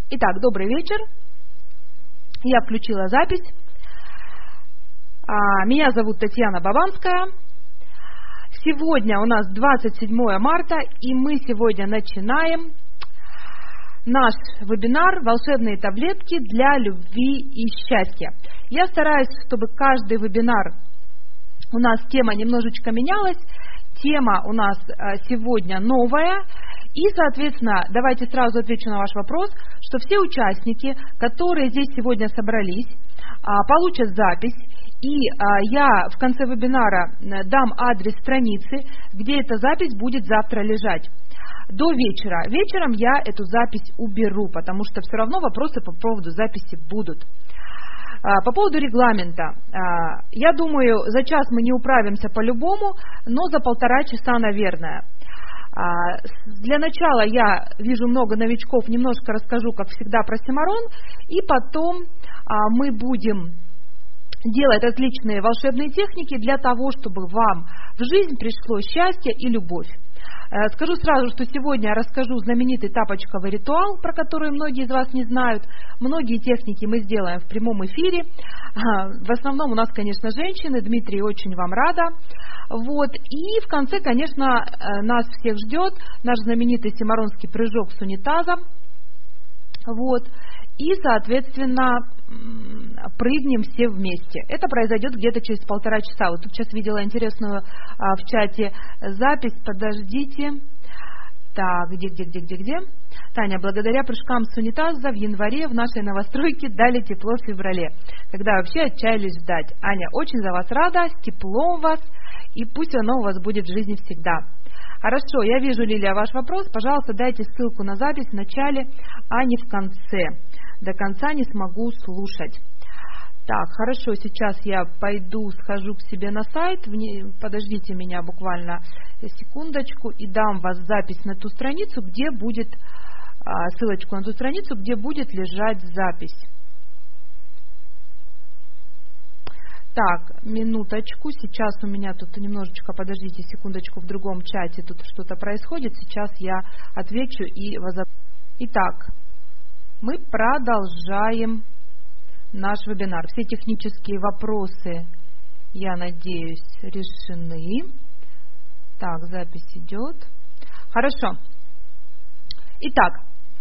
Итак, добрый вечер. Я включила запись. Меня зовут Татьяна Бабанская. Сегодня у нас 27 марта, и мы сегодня начинаем наш вебинар «Волшебные таблетки для любви и счастья». Я стараюсь, чтобы каждый вебинар у нас тема немножечко менялась. Тема у нас сегодня новая. И, соответственно, давайте сразу отвечу на ваш вопрос, что все участники, которые здесь сегодня собрались, получат запись. И я в конце вебинара дам адрес страницы, где эта запись будет завтра лежать. До вечера. Вечером я эту запись уберу, потому что все равно вопросы по поводу записи будут. По поводу регламента. Я думаю, за час мы не управимся по-любому, но за 1,5 часа, наверное. Для начала я вижу много новичков, немножко расскажу, как всегда, про Симорон, и потом мы будем делать различные волшебные техники для того, чтобы вам в жизнь пришло счастье и любовь. Скажу сразу, что сегодня я расскажу знаменитый тапочковый ритуал, про который многие из вас не знают. Многие техники мы сделаем в прямом эфире. В основном у нас, конечно, женщины. Дмитрий, очень вам рада. Вот. И в конце, конечно, нас всех ждет наш знаменитый симоронский прыжок с унитазом. Вот. И, соответственно, прыгнем все вместе. Это произойдет где-то через 1,5 часа. Вот тут сейчас видела интересную в чате запись. Подождите. Так, где? Таня, благодаря прыжкам с унитаза в январе в нашей новостройке дали тепло в феврале, когда вообще отчаялись ждать. Аня, очень за вас рада, с теплом вас, и пусть оно у вас будет в жизни всегда. Хорошо, я вижу, Лилия, ваш вопрос. Пожалуйста, дайте ссылку на запись в начале, а не в конце. До конца не смогу слушать. Так, хорошо, сейчас я пойду, схожу к себе на сайт. Подождите меня буквально секундочку и дам вас запись на ту страницу, где будет, ссылочку на ту страницу, где будет лежать запись. Так, минуточку, сейчас у меня тут немножечко, подождите секундочку, в другом чате тут что-то происходит, сейчас я отвечу и возобновлю. Итак, мы продолжаем наш вебинар. Все технические вопросы, я надеюсь, решены. Так, запись идет. Хорошо. Итак,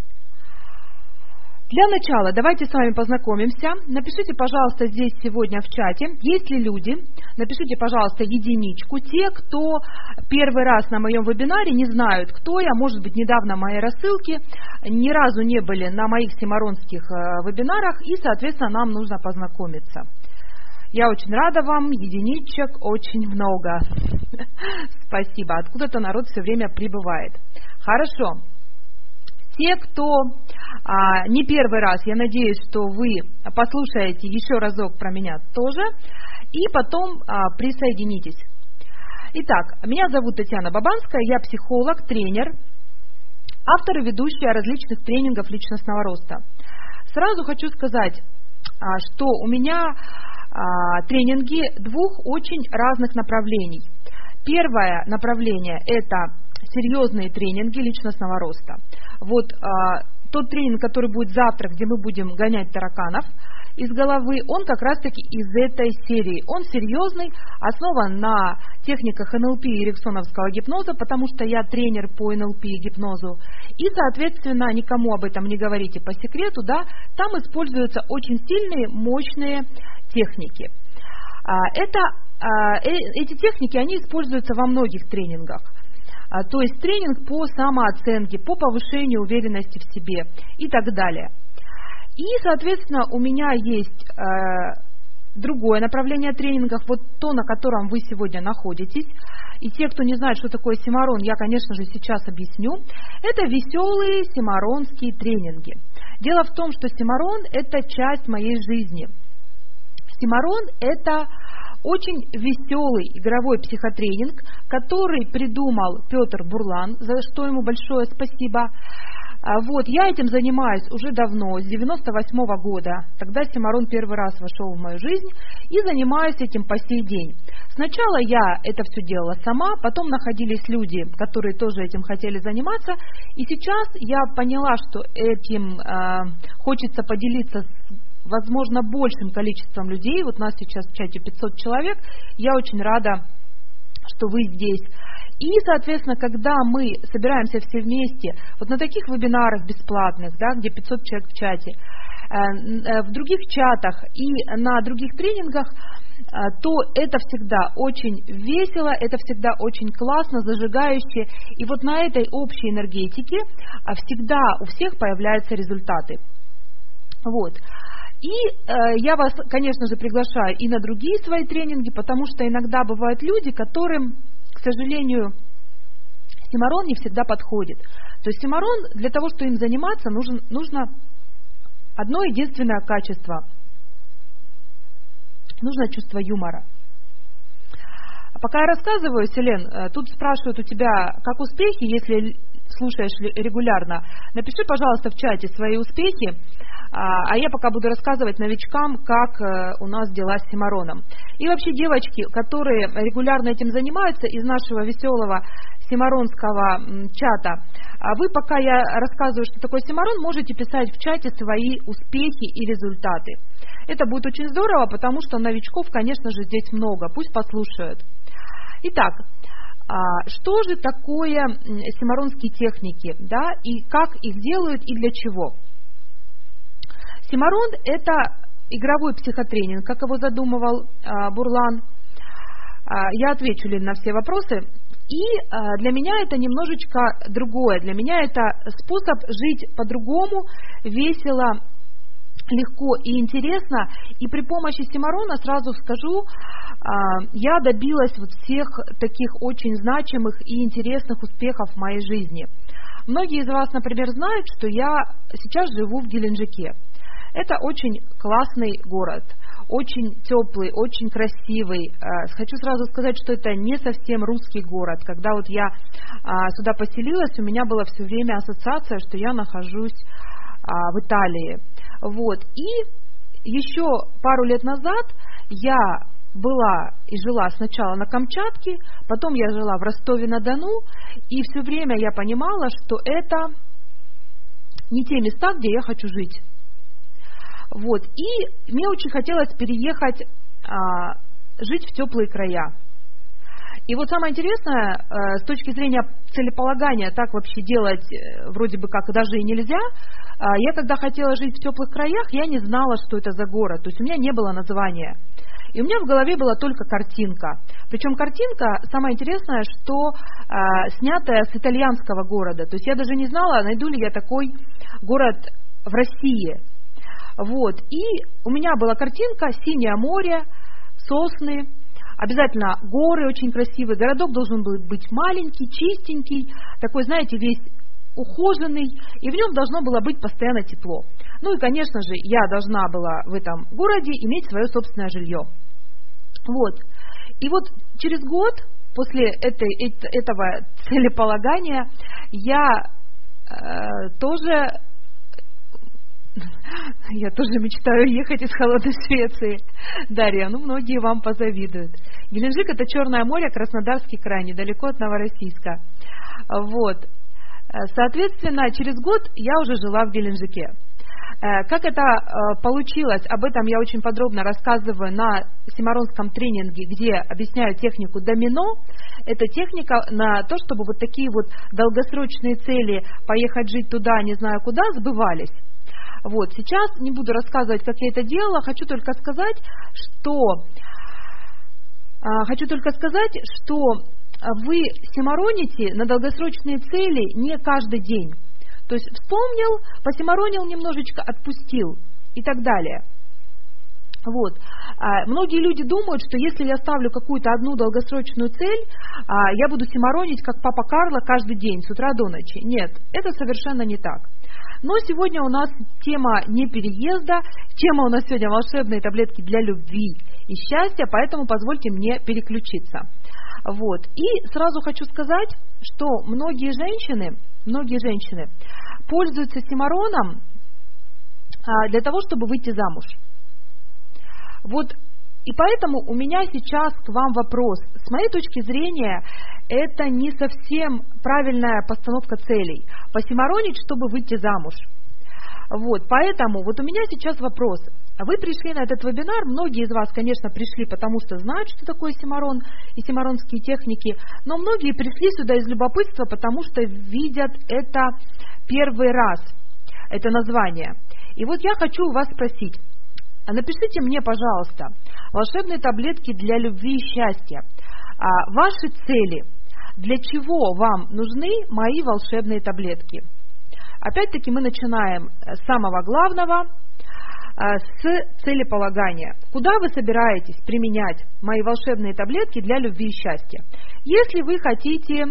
для начала давайте с вами познакомимся. Напишите, пожалуйста, здесь сегодня в чате, есть ли люди. Напишите, пожалуйста, единичку. Те, кто первый раз на моем вебинаре, не знают, кто я, может быть, недавно мои рассылки, ни разу не были на моих симоронских вебинарах, и, соответственно, нам нужно познакомиться. Я очень рада вам, единичек очень много. Спасибо. Откуда-то народ все время прибывает. Хорошо. Те, кто не первый раз, я надеюсь, что вы послушаете еще разок про меня тоже, и потом присоединитесь. Итак, меня зовут Татьяна Бабанская, я психолог, тренер, автор и ведущая различных тренингов личностного роста. Сразу хочу сказать, что у меня тренинги 2 очень разных направлений. Первое направление – это серьезные тренинги личностного роста. Вот тот тренинг, который будет завтра, где мы будем гонять тараканов из головы, он как раз-таки из этой серии. Он серьезный, основан на техниках НЛП и эриксоновского гипноза, потому что я тренер по НЛП и гипнозу. И, соответственно, никому об этом не говорите по секрету, да, там используются очень сильные, мощные техники. Эти техники, они используются во многих тренингах. То есть тренинг по самооценке, по повышению уверенности в себе и так далее. И, соответственно, у меня есть другое направление тренингов, вот то, на котором вы сегодня находитесь. И те, кто не знает, что такое Симорон, я, конечно же, сейчас объясню. Это веселые симоронские тренинги. Дело в том, что Симорон – это часть моей жизни. Симорон – это очень веселый игровой психотренинг, который придумал Петр Бурлан, за что ему большое спасибо. Вот, я этим занимаюсь уже давно, с 98 года. Тогда Симарон первый раз вошел в мою жизнь и занимаюсь этим по сей день. Сначала я это все делала сама, потом находились люди, которые тоже этим хотели заниматься. И сейчас я поняла, что этим хочется поделиться с, возможно, большим количеством людей. Вот у нас сейчас в чате 500 человек. Я очень рада, что вы здесь. И, соответственно, когда мы собираемся все вместе, вот на таких вебинарах бесплатных, да, где 500 человек в чате, в других чатах и на других тренингах, то это всегда очень весело, это всегда очень классно, зажигающе. И вот на этой общей энергетике всегда у всех появляются результаты. Вот. И я вас, конечно же, приглашаю и на другие свои тренинги, потому что иногда бывают люди, которым, к сожалению, Симарон не всегда подходит. То есть Симарон, для того, чтобы им заниматься, нужно одно единственное качество. Нужно чувство юмора. Пока я рассказываю, Селен, тут спрашивают у тебя, как успехи, если слушаешь регулярно. Напиши, пожалуйста, в чате свои успехи, а я пока буду рассказывать новичкам, как у нас дела с Симароном. И вообще, девочки, которые регулярно этим занимаются, из нашего веселого симаронского чата, вы, пока я рассказываю, что такое Симарон, можете писать в чате свои успехи и результаты. Это будет очень здорово, потому что новичков, конечно же, здесь много. Пусть послушают. Итак, что же такое симаронские техники, да, и как их делают и для чего? Симарон – это игровой психотренинг, как его задумывал Бурлан. Я отвечу, Лен, на все вопросы. И для меня это немножечко другое. Для меня это способ жить по-другому, весело, легко и интересно. И при помощи Симарона, сразу скажу, я добилась вот всех таких очень значимых и интересных успехов в моей жизни. Многие из вас, например, знают, что я сейчас живу в Геленджике. Это очень классный город, очень теплый, очень красивый. Хочу сразу сказать, что это не совсем русский город. Когда вот я сюда поселилась, у меня была все время ассоциация, что я нахожусь в Италии. Вот. И еще пару лет назад я была и жила сначала на Камчатке, потом я жила в Ростове-на-Дону, и все время я понимала, что это не те места, где я хочу жить. Вот. И мне очень хотелось переехать, жить в теплые края. И вот самое интересное, с точки зрения целеполагания, так вообще делать вроде бы как даже и нельзя. Я когда хотела жить в теплых краях, я не знала, что это за город. То есть у меня не было названия. И у меня в голове была только картинка. Причем картинка, самое интересное, что снятая с итальянского города. То есть я даже не знала, найду ли я такой город в России. Вот. И у меня была картинка: синее море, сосны, обязательно горы очень красивые. Городок должен был быть маленький, чистенький, такой, знаете, весь ухоженный, и в нем должно было быть постоянно тепло. Ну и, конечно же, я должна была в этом городе иметь свое собственное жилье. Вот. И вот через год после этого целеполагания я тоже мечтаю ехать из холодной Швеции. Дарья, многие вам позавидуют. Геленджик — это Черное море, Краснодарский край, недалеко от Новороссийска. Вот. Соответственно, через год я уже жила в Геленджике. Как это получилось, об этом я очень подробно рассказываю на симаронском тренинге, где объясняю технику домино. Это техника на то, чтобы вот такие вот долгосрочные цели, поехать жить туда, не знаю куда, сбывались. Вот, сейчас не буду рассказывать, как я это делала, хочу только сказать, что вы симароните на долгосрочные цели не каждый день. То есть вспомнил, посимаронил немножечко, отпустил и так далее. Вот. Многие люди думают, что если я ставлю какую-то одну долгосрочную цель, я буду симаронить, как папа Карло, каждый день, с утра до ночи. Нет, это совершенно не так. Но сегодня у нас тема не переезда, тема у нас сегодня волшебные таблетки для любви и счастья, поэтому позвольте мне переключиться. Вот. И сразу хочу сказать, что многие женщины многие женщины пользуются симароном для того, чтобы выйти замуж. Вот, и поэтому у меня сейчас к вам вопрос. С моей точки зрения, это не совсем правильная постановка целей. Посимаронить, чтобы выйти замуж. Вот, поэтому вот у меня сейчас вопрос. Вы пришли на этот вебинар, многие из вас, конечно, пришли, потому что знают, что такое симарон и симаронские техники, но многие пришли сюда из любопытства, потому что видят это первый раз, это название. И вот я хочу у вас спросить, напишите мне, пожалуйста, волшебные таблетки для любви и счастья. Ваши цели, для чего вам нужны мои волшебные таблетки? Опять-таки мы начинаем с самого главного, с целеполагания. Куда вы собираетесь применять мои волшебные таблетки для любви и счастья? Если вы хотите,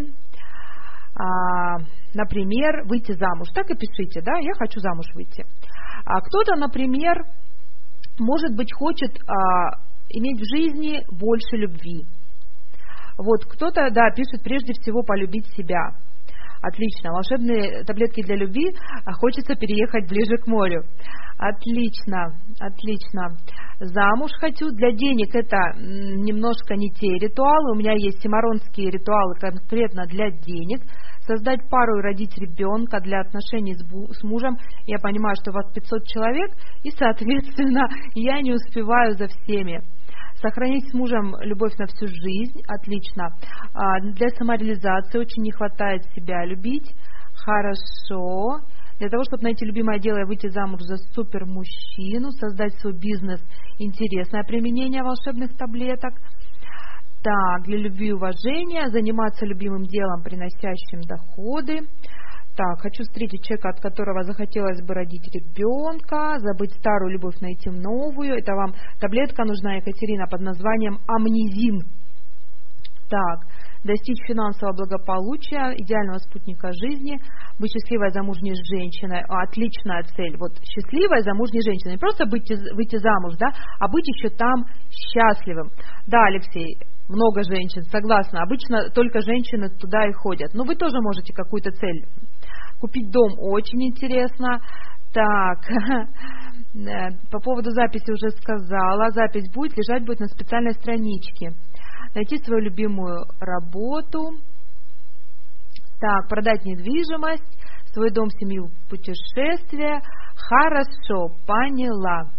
например, выйти замуж, так и пишите, да, я хочу замуж выйти. Кто-то, например, может быть, хочет иметь в жизни больше любви. Вот кто-то, да, пишет прежде всего полюбить себя. Отлично. Волшебные таблетки для любви. Хочется переехать ближе к морю. Отлично, отлично. Замуж хочу. Для денег это немножко не те ритуалы. У меня есть симаронские ритуалы конкретно для денег. Создать пару и родить ребенка для отношений с мужем. Я понимаю, что у вас 500 человек, и, соответственно, я не успеваю за всеми. Сохранить с мужем любовь на всю жизнь. Отлично. Для самореализации очень не хватает себя любить. Хорошо. Для того, чтобы найти любимое дело и выйти замуж за супер мужчину, создать свой бизнес. Интересное применение волшебных таблеток. Так, для любви и уважения. Заниматься любимым делом, приносящим доходы. Так, хочу встретить человека, от которого захотелось бы родить ребенка, забыть старую любовь, найти новую. Это вам таблетка нужна, Екатерина, под названием амнезин. Так, достичь финансового благополучия, идеального спутника жизни, быть счастливой замужней женщиной. Отличная цель. Вот счастливой замужней женщиной. Не просто выйти замуж, да, а быть еще там счастливым. Да, Алексей, много женщин, согласна. Обычно только женщины туда и ходят. Но вы тоже можете какую-то цель. Купить дом очень интересно. Так, по поводу записи уже сказала. Запись будет, лежать будет на специальной страничке. Найти свою любимую работу. Так, продать недвижимость, свой дом, семью, путешествие. Хорошо, поняла.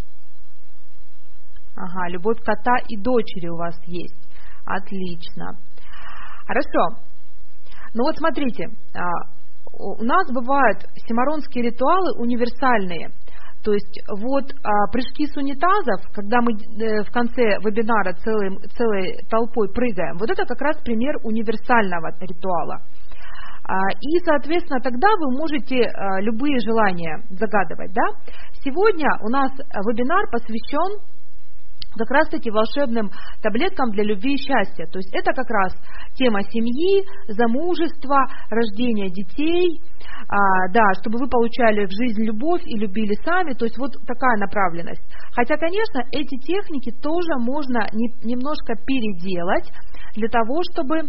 Ага, любовь кота и дочери у вас есть. Отлично. Хорошо. Ну вот смотрите, у нас бывают симаронские ритуалы универсальные. То есть вот прыжки с унитазов, когда мы в конце вебинара целой толпой прыгаем, вот это как раз пример универсального ритуала. И, соответственно, тогда вы можете любые желания загадывать. Да? Сегодня у нас вебинар посвящен как раз-таки волшебным таблеткам для любви и счастья. То есть это как раз тема семьи, замужества, рождения детей, да, чтобы вы получали в жизнь любовь и любили сами. То есть вот такая направленность. Хотя, конечно, эти техники тоже можно немножко переделать для того, чтобы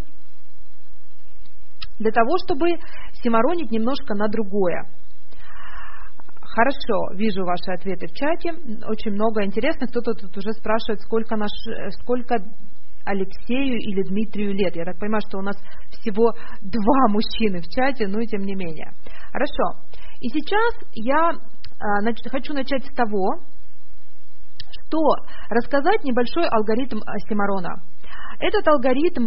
симаронить немножко на другое. Хорошо, вижу ваши ответы в чате. Очень много интересных. Кто-то тут уже спрашивает, сколько Алексею или Дмитрию лет. Я так понимаю, что у нас всего 2 мужчины в чате, но и тем не менее. Хорошо. И сейчас я хочу начать с того, что рассказать небольшой алгоритм симарона. Этот алгоритм,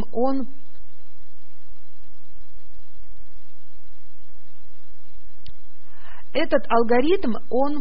он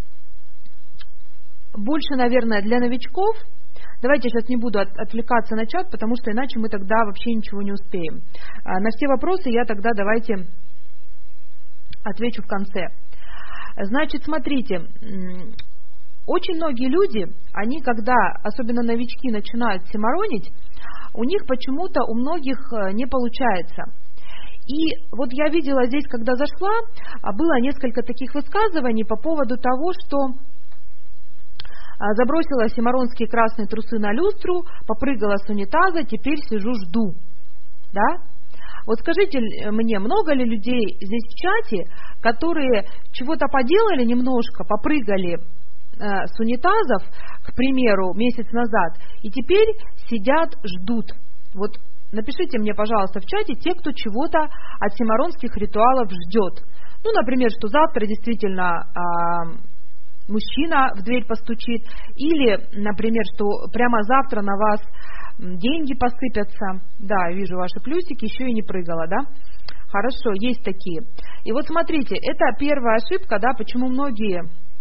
больше, наверное, для новичков. Давайте я сейчас не буду отвлекаться на чат, потому что иначе мы тогда вообще ничего не успеем. На все вопросы я тогда давайте отвечу в конце. Значит, смотрите, очень многие люди, они когда, особенно новички, начинают симаронить, у них почему-то у многих не получается. И вот я видела здесь, когда зашла, было несколько таких высказываний по поводу того, что забросила симаронские красные трусы на люстру, попрыгала с унитаза, теперь сижу, жду. Да? Вот скажите мне, много ли людей здесь в чате, которые чего-то поделали немножко, попрыгали с унитазов, к примеру, месяц назад, и теперь сидят, ждут. Вот напишите мне, пожалуйста, в чате те, кто чего-то от симаронских ритуалов ждет. Ну, например, что завтра действительно мужчина в дверь постучит, или, например, что прямо завтра на вас деньги посыпятся. Да, вижу ваши плюсики, еще и не прыгала, да? Хорошо, есть такие. И вот смотрите, это первая ошибка, да, почему многие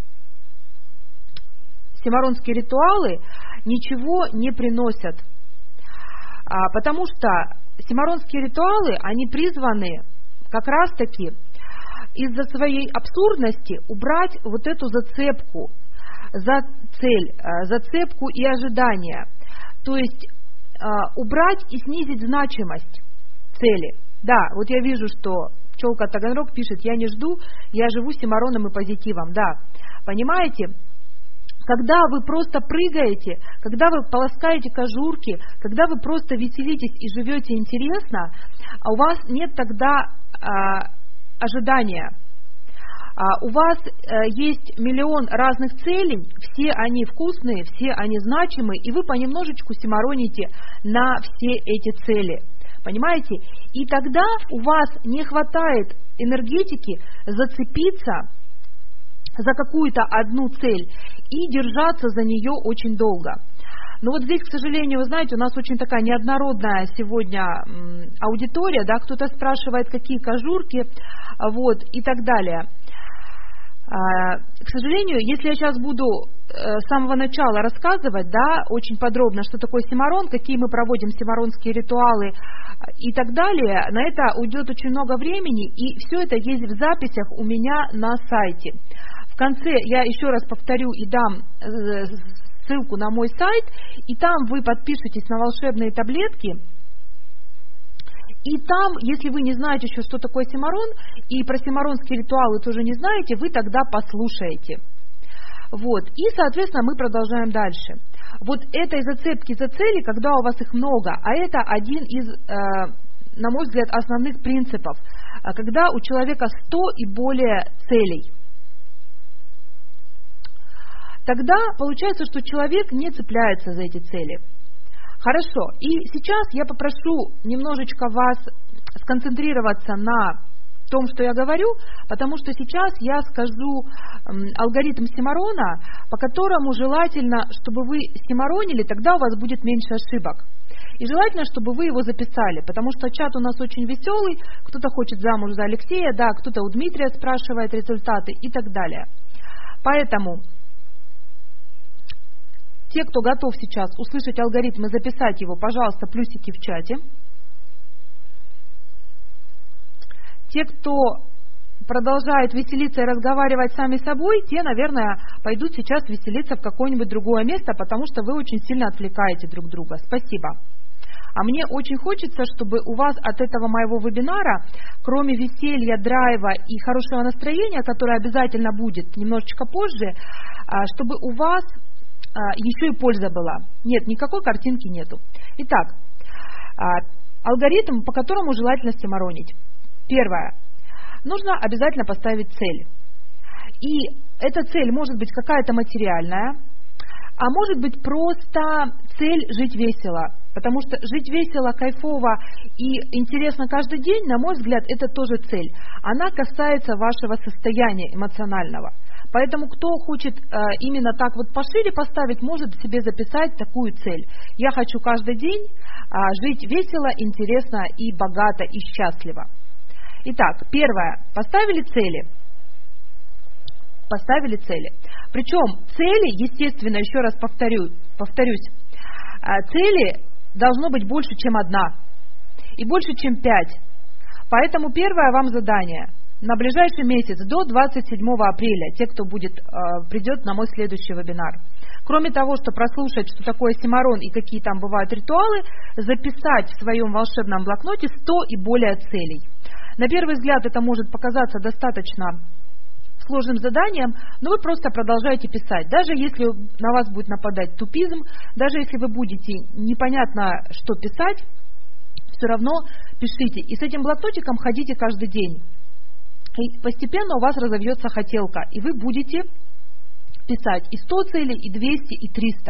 симаронские ритуалы ничего не приносят. Потому что симаронские ритуалы, они призваны как раз-таки из-за своей абсурдности убрать вот эту зацепку за цель, зацепку и ожидания. То есть убрать и снизить значимость цели. Да, вот я вижу, что пчелка Таганрог пишет: я не жду, я живу симароном и позитивом. Да, понимаете? Когда вы просто прыгаете, когда вы полоскаете кожурки, когда вы просто веселитесь и живете интересно, у вас нет тогда ожидания. У вас есть миллион разных целей, все они вкусные, все они значимые, и вы понемножечку симароните на все эти цели. Понимаете? И тогда у вас не хватает энергетики зацепиться за какую-то одну цель и держаться за нее очень долго. Но вот здесь, к сожалению, вы знаете, у нас очень такая неоднородная сегодня аудитория, да, кто-то спрашивает, какие кожурки, вот, и так далее. К сожалению, если я сейчас буду с самого начала рассказывать, да, очень подробно, что такое симарон, какие мы проводим симаронские ритуалы и так далее, на это уйдет очень много времени, и все это есть в записях у меня на сайте. В конце я еще раз повторю и дам ссылку на мой сайт, и там вы подпишитесь на волшебные таблетки. И там, если вы не знаете еще, что такое симарон, и про симаронские ритуалы тоже не знаете, вы тогда послушаете. Вот. И, соответственно, мы продолжаем дальше. Вот этой зацепки за цели, когда у вас их много, а это один из, на мой взгляд, основных принципов, когда у человека 100 и более целей. Тогда получается, что человек не цепляется за эти цели. Хорошо, и сейчас я попрошу немножечко вас сконцентрироваться на том, что я говорю, потому что сейчас я скажу алгоритм симарона, по которому желательно, чтобы вы симаронили, тогда у вас будет меньше ошибок. И желательно, чтобы вы его записали, потому что чат у нас очень веселый, кто-то хочет замуж за Алексея, да, кто-то у Дмитрия спрашивает результаты и так далее. Поэтому те, кто готов сейчас услышать алгоритм и записать его, пожалуйста, плюсики в чате. Те, кто продолжает веселиться и разговаривать сами собой, те, наверное, пойдут сейчас веселиться в какое-нибудь другое место, потому что вы очень сильно отвлекаете друг друга. Спасибо. А мне очень хочется, чтобы у вас от этого моего вебинара, кроме веселья, драйва и хорошего настроения, которое обязательно будет немножечко позже, чтобы у вас еще и польза была. Нет, никакой картинки нету. Итак, алгоритм, по которому желательно симаронить. Первое. Нужно обязательно поставить цель. И эта цель может быть какая-то материальная, а может быть просто цель жить весело. Потому что жить весело, кайфово и интересно каждый день, на мой взгляд, это тоже цель. Она касается вашего состояния эмоционального. Поэтому кто хочет именно так вот пошире поставить, может себе записать такую цель. Я хочу каждый день жить весело, интересно и богато и счастливо. Итак, первое. Поставили цели. Поставили цели. Причем цели, естественно, еще раз повторюсь, цели должно быть больше, чем одна. И больше, чем 5. Поэтому первое вам задание. На ближайший месяц, до 27 апреля, те, кто придет на мой следующий вебинар. Кроме того, что прослушать, что такое симарон и какие там бывают ритуалы, записать в своем волшебном блокноте 100 и более целей. На первый взгляд это может показаться достаточно сложным заданием, но вы просто продолжаете писать. Даже если на вас будет нападать тупизм, даже если вы будете непонятно что писать, все равно пишите. И с этим блокнотиком ходите каждый день. И постепенно у вас разовьется хотелка, и вы будете писать и 100 целей, и 200, и 300.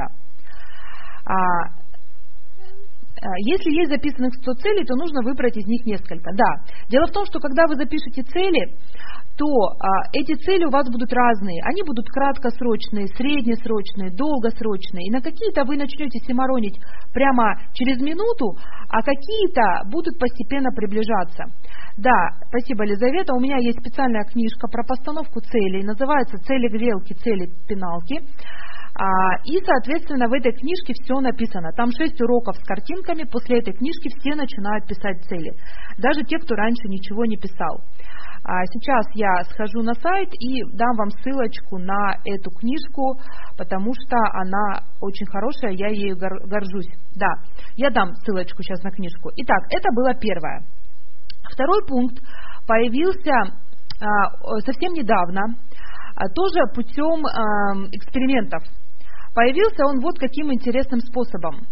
Если есть записанных 100 целей, то нужно выбрать из них несколько. Да. Дело в том, что когда вы запишете цели, то эти цели у вас будут разные. Они будут краткосрочные, среднесрочные, долгосрочные. И на какие-то вы начнете симаронить прямо через минуту, а какие-то будут постепенно приближаться. Да, спасибо, Елизавета. У меня есть специальная книжка про постановку целей. Называется «Цели-грелки, цели-пеналки». И, соответственно, в этой книжке все написано. Там 6 уроков с картинками. После этой книжки все начинают писать цели. Даже те, кто раньше ничего не писал. Сейчас я схожу на сайт и дам вам ссылочку на эту книжку, потому что она очень хорошая, я ею горжусь. Да, я дам ссылочку сейчас на книжку. Итак, это было первое. Второй пункт появился совсем недавно, тоже путем экспериментов. Появился он вот каким интересным способом.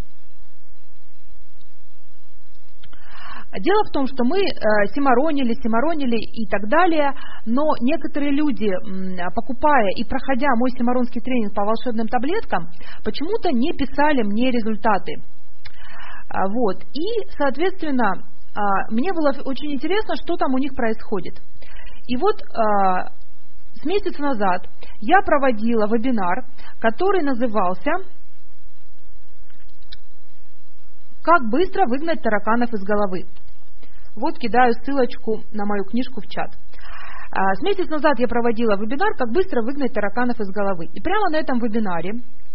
Дело в том, что мы симаронили и так далее, но некоторые люди, покупая и проходя мой симаронский тренинг по волшебным таблеткам, почему-то не писали мне результаты. Вот. И, соответственно, мне было очень интересно, что там у них происходит. И вот с месяца назад я проводила вебинар, который назывался «Как быстро выгнать тараканов из головы». Вот кидаю ссылочку на мою книжку в чат. С месяца назад я проводила вебинар «Как быстро выгнать тараканов из головы». И прямо на этом вебинаре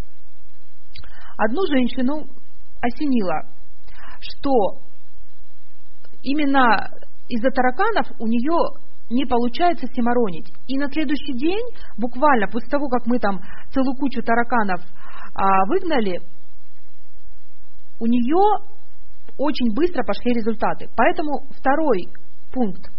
одну женщину осенило, что именно из-за тараканов у нее не получается симаронить. И на следующий день, буквально после того, как мы там целую кучу тараканов выгнали, у нее очень быстро пошли результаты. Поэтому второй пункт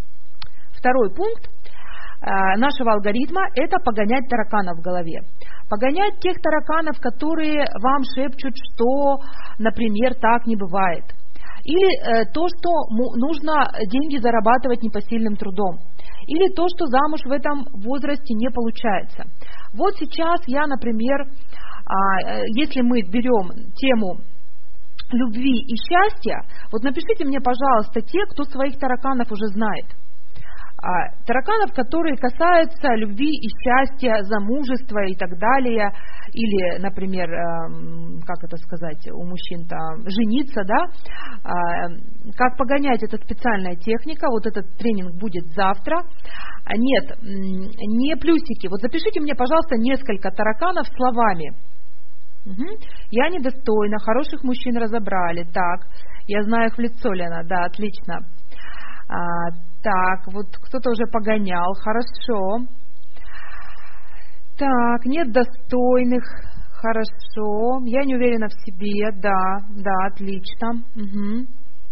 нашего алгоритма – это погонять тараканов в голове. Погонять тех тараканов, которые вам шепчут, что, например, так не бывает. Или то, что нужно деньги зарабатывать непосильным трудом. Или то, что замуж в этом возрасте не получается. Вот сейчас я, например, если мы берем тему любви и счастья, вот напишите мне, пожалуйста, те, кто своих тараканов уже знает. Тараканов, которые касаются любви и счастья, замужества и так далее, или, например, как это сказать, у мужчин-то жениться, да, как погонять, это специальная техника, вот этот тренинг будет завтра. Нет, не плюсики, вот запишите мне, пожалуйста, несколько тараканов словами. Я недостойна, хороших мужчин разобрали, так, я знаю их в лицо, Лена, да, отлично. Так, вот кто-то уже погонял, хорошо. Так, нет достойных, хорошо. Я не уверена в себе, да, отлично. Угу.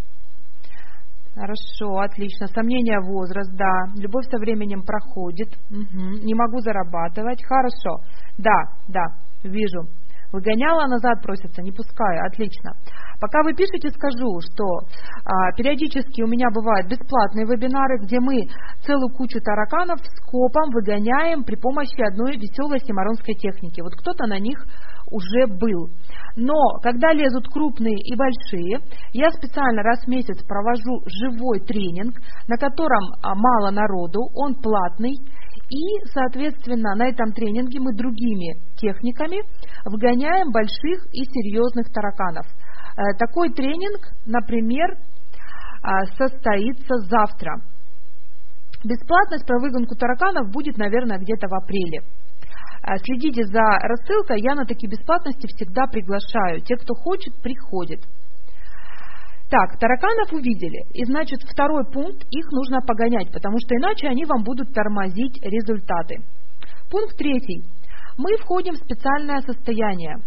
Хорошо, отлично. Сомнения, возраст, да. Любовь со временем проходит. Угу. Не могу зарабатывать, хорошо. Да, вижу. Выгоняла, назад просится, не пускаю, отлично. Пока вы пишете, скажу, что периодически у меня бывают бесплатные вебинары, где мы целую кучу тараканов скопом выгоняем при помощи одной веселой симаронской техники. Вот кто-то на них уже был. Но когда лезут крупные и большие, я специально раз в месяц провожу живой тренинг, на котором мало народу, он платный. И, соответственно, на этом тренинге мы другими техниками вгоняем больших и серьезных тараканов. Такой тренинг, например, состоится завтра. Бесплатность про выгонку тараканов будет, наверное, где-то в апреле. Следите за рассылкой, я на такие бесплатности всегда приглашаю. Те, кто хочет, приходит. Так, тараканов увидели, и значит второй пункт, их нужно погонять, потому что иначе они вам будут тормозить результаты. Пункт 3. Мы входим в специальное состояние.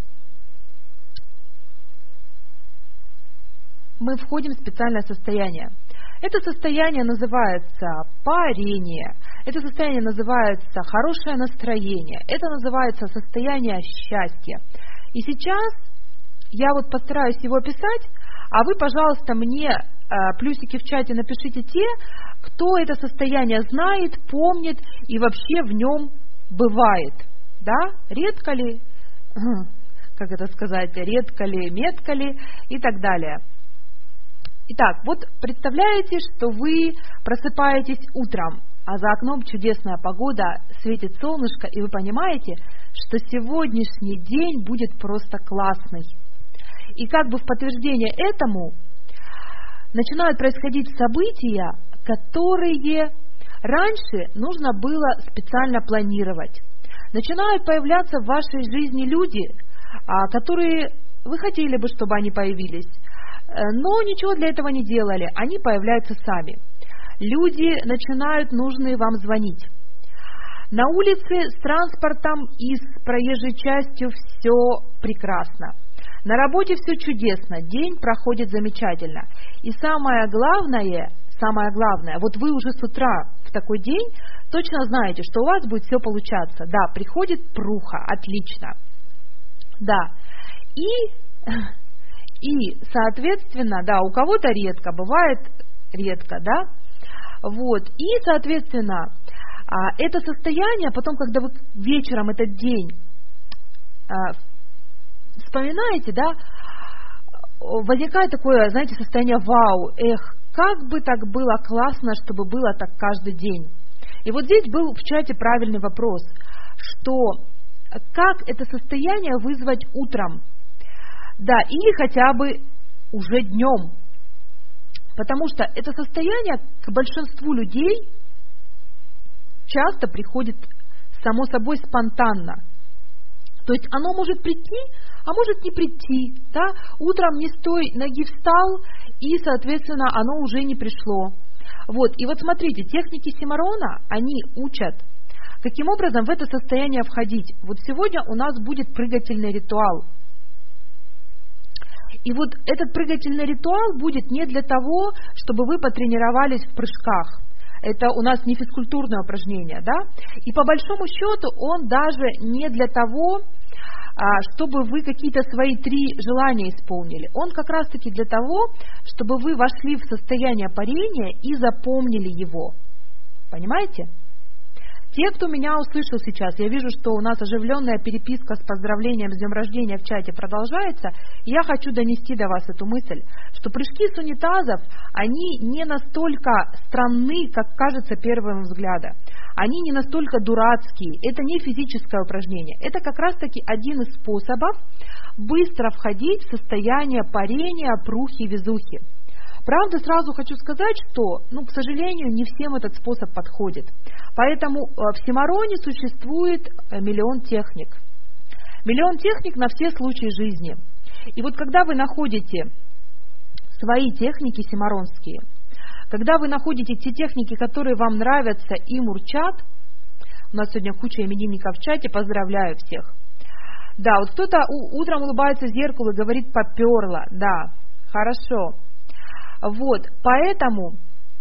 Это состояние называется парение, это состояние называется хорошее настроение, это называется состояние счастья. И сейчас я вот постараюсь его описать, А вы, пожалуйста, мне плюсики в чате напишите те, кто это состояние знает, помнит и вообще в нем бывает. Да? Редко ли, как это сказать, редко ли, метко ли и так далее. Итак, вот представляете, что вы просыпаетесь утром, а за окном чудесная погода, светит солнышко, и вы понимаете, что сегодняшний день будет просто классный. И как бы в подтверждение этому начинают происходить события, которые раньше нужно было специально планировать. Начинают появляться в вашей жизни люди, которые вы хотели бы, чтобы они появились, но ничего для этого не делали, они появляются сами. Люди начинают нужные вам звонить. На улице с транспортом и с проезжей частью все прекрасно. На работе все чудесно, день проходит замечательно. И самое главное, вот вы уже с утра в такой день точно знаете, что у вас будет все получаться. Да, приходит пруха, отлично. Да, и соответственно, да, у кого-то редко, бывает редко, да, вот, и, соответственно, это состояние, потом, когда вы вечером этот день вспоминаете, да, возникает такое, знаете, состояние вау, как бы так было классно, чтобы было так каждый день. И вот здесь был в чате правильный вопрос, что как это состояние вызвать утром, да, или хотя бы уже днем, потому что это состояние к большинству людей часто приходит само собой спонтанно. То есть оно может прийти, а может не прийти. Да? Утром не с той ноги встал, и, соответственно, оно уже не пришло. Вот. И вот смотрите, техники Симарона, они учат, каким образом в это состояние входить. Вот сегодня у нас будет прыгательный ритуал. И вот этот прыгательный ритуал будет не для того, чтобы вы потренировались в прыжках. Это у нас не физкультурное упражнение, да? И по большому счету он даже не для того, чтобы вы какие-то свои 3 желания исполнили. Он как раз-таки для того, чтобы вы вошли в состояние парения и запомнили его. Понимаете? Те, кто меня услышал сейчас, я вижу, что у нас оживленная переписка с поздравлением с днем рождения в чате продолжается, и я хочу донести до вас эту мысль, что прыжки с унитазов, они не настолько странны, как кажется первым взглядом. Они не настолько дурацкие, это не физическое упражнение, это как раз-таки один из способов быстро входить в состояние парения, прухи, везухи. Правда, сразу хочу сказать, что, к сожалению, не всем этот способ подходит. Поэтому в Симароне существует миллион техник. Миллион техник на все случаи жизни. И вот когда вы находите свои техники симаронские, когда вы находите те техники, которые вам нравятся и мурчат, у нас сегодня куча именинников в чате, поздравляю всех. Да, вот кто-то утром улыбается в зеркало и говорит «поперло». Да, хорошо. Вот, поэтому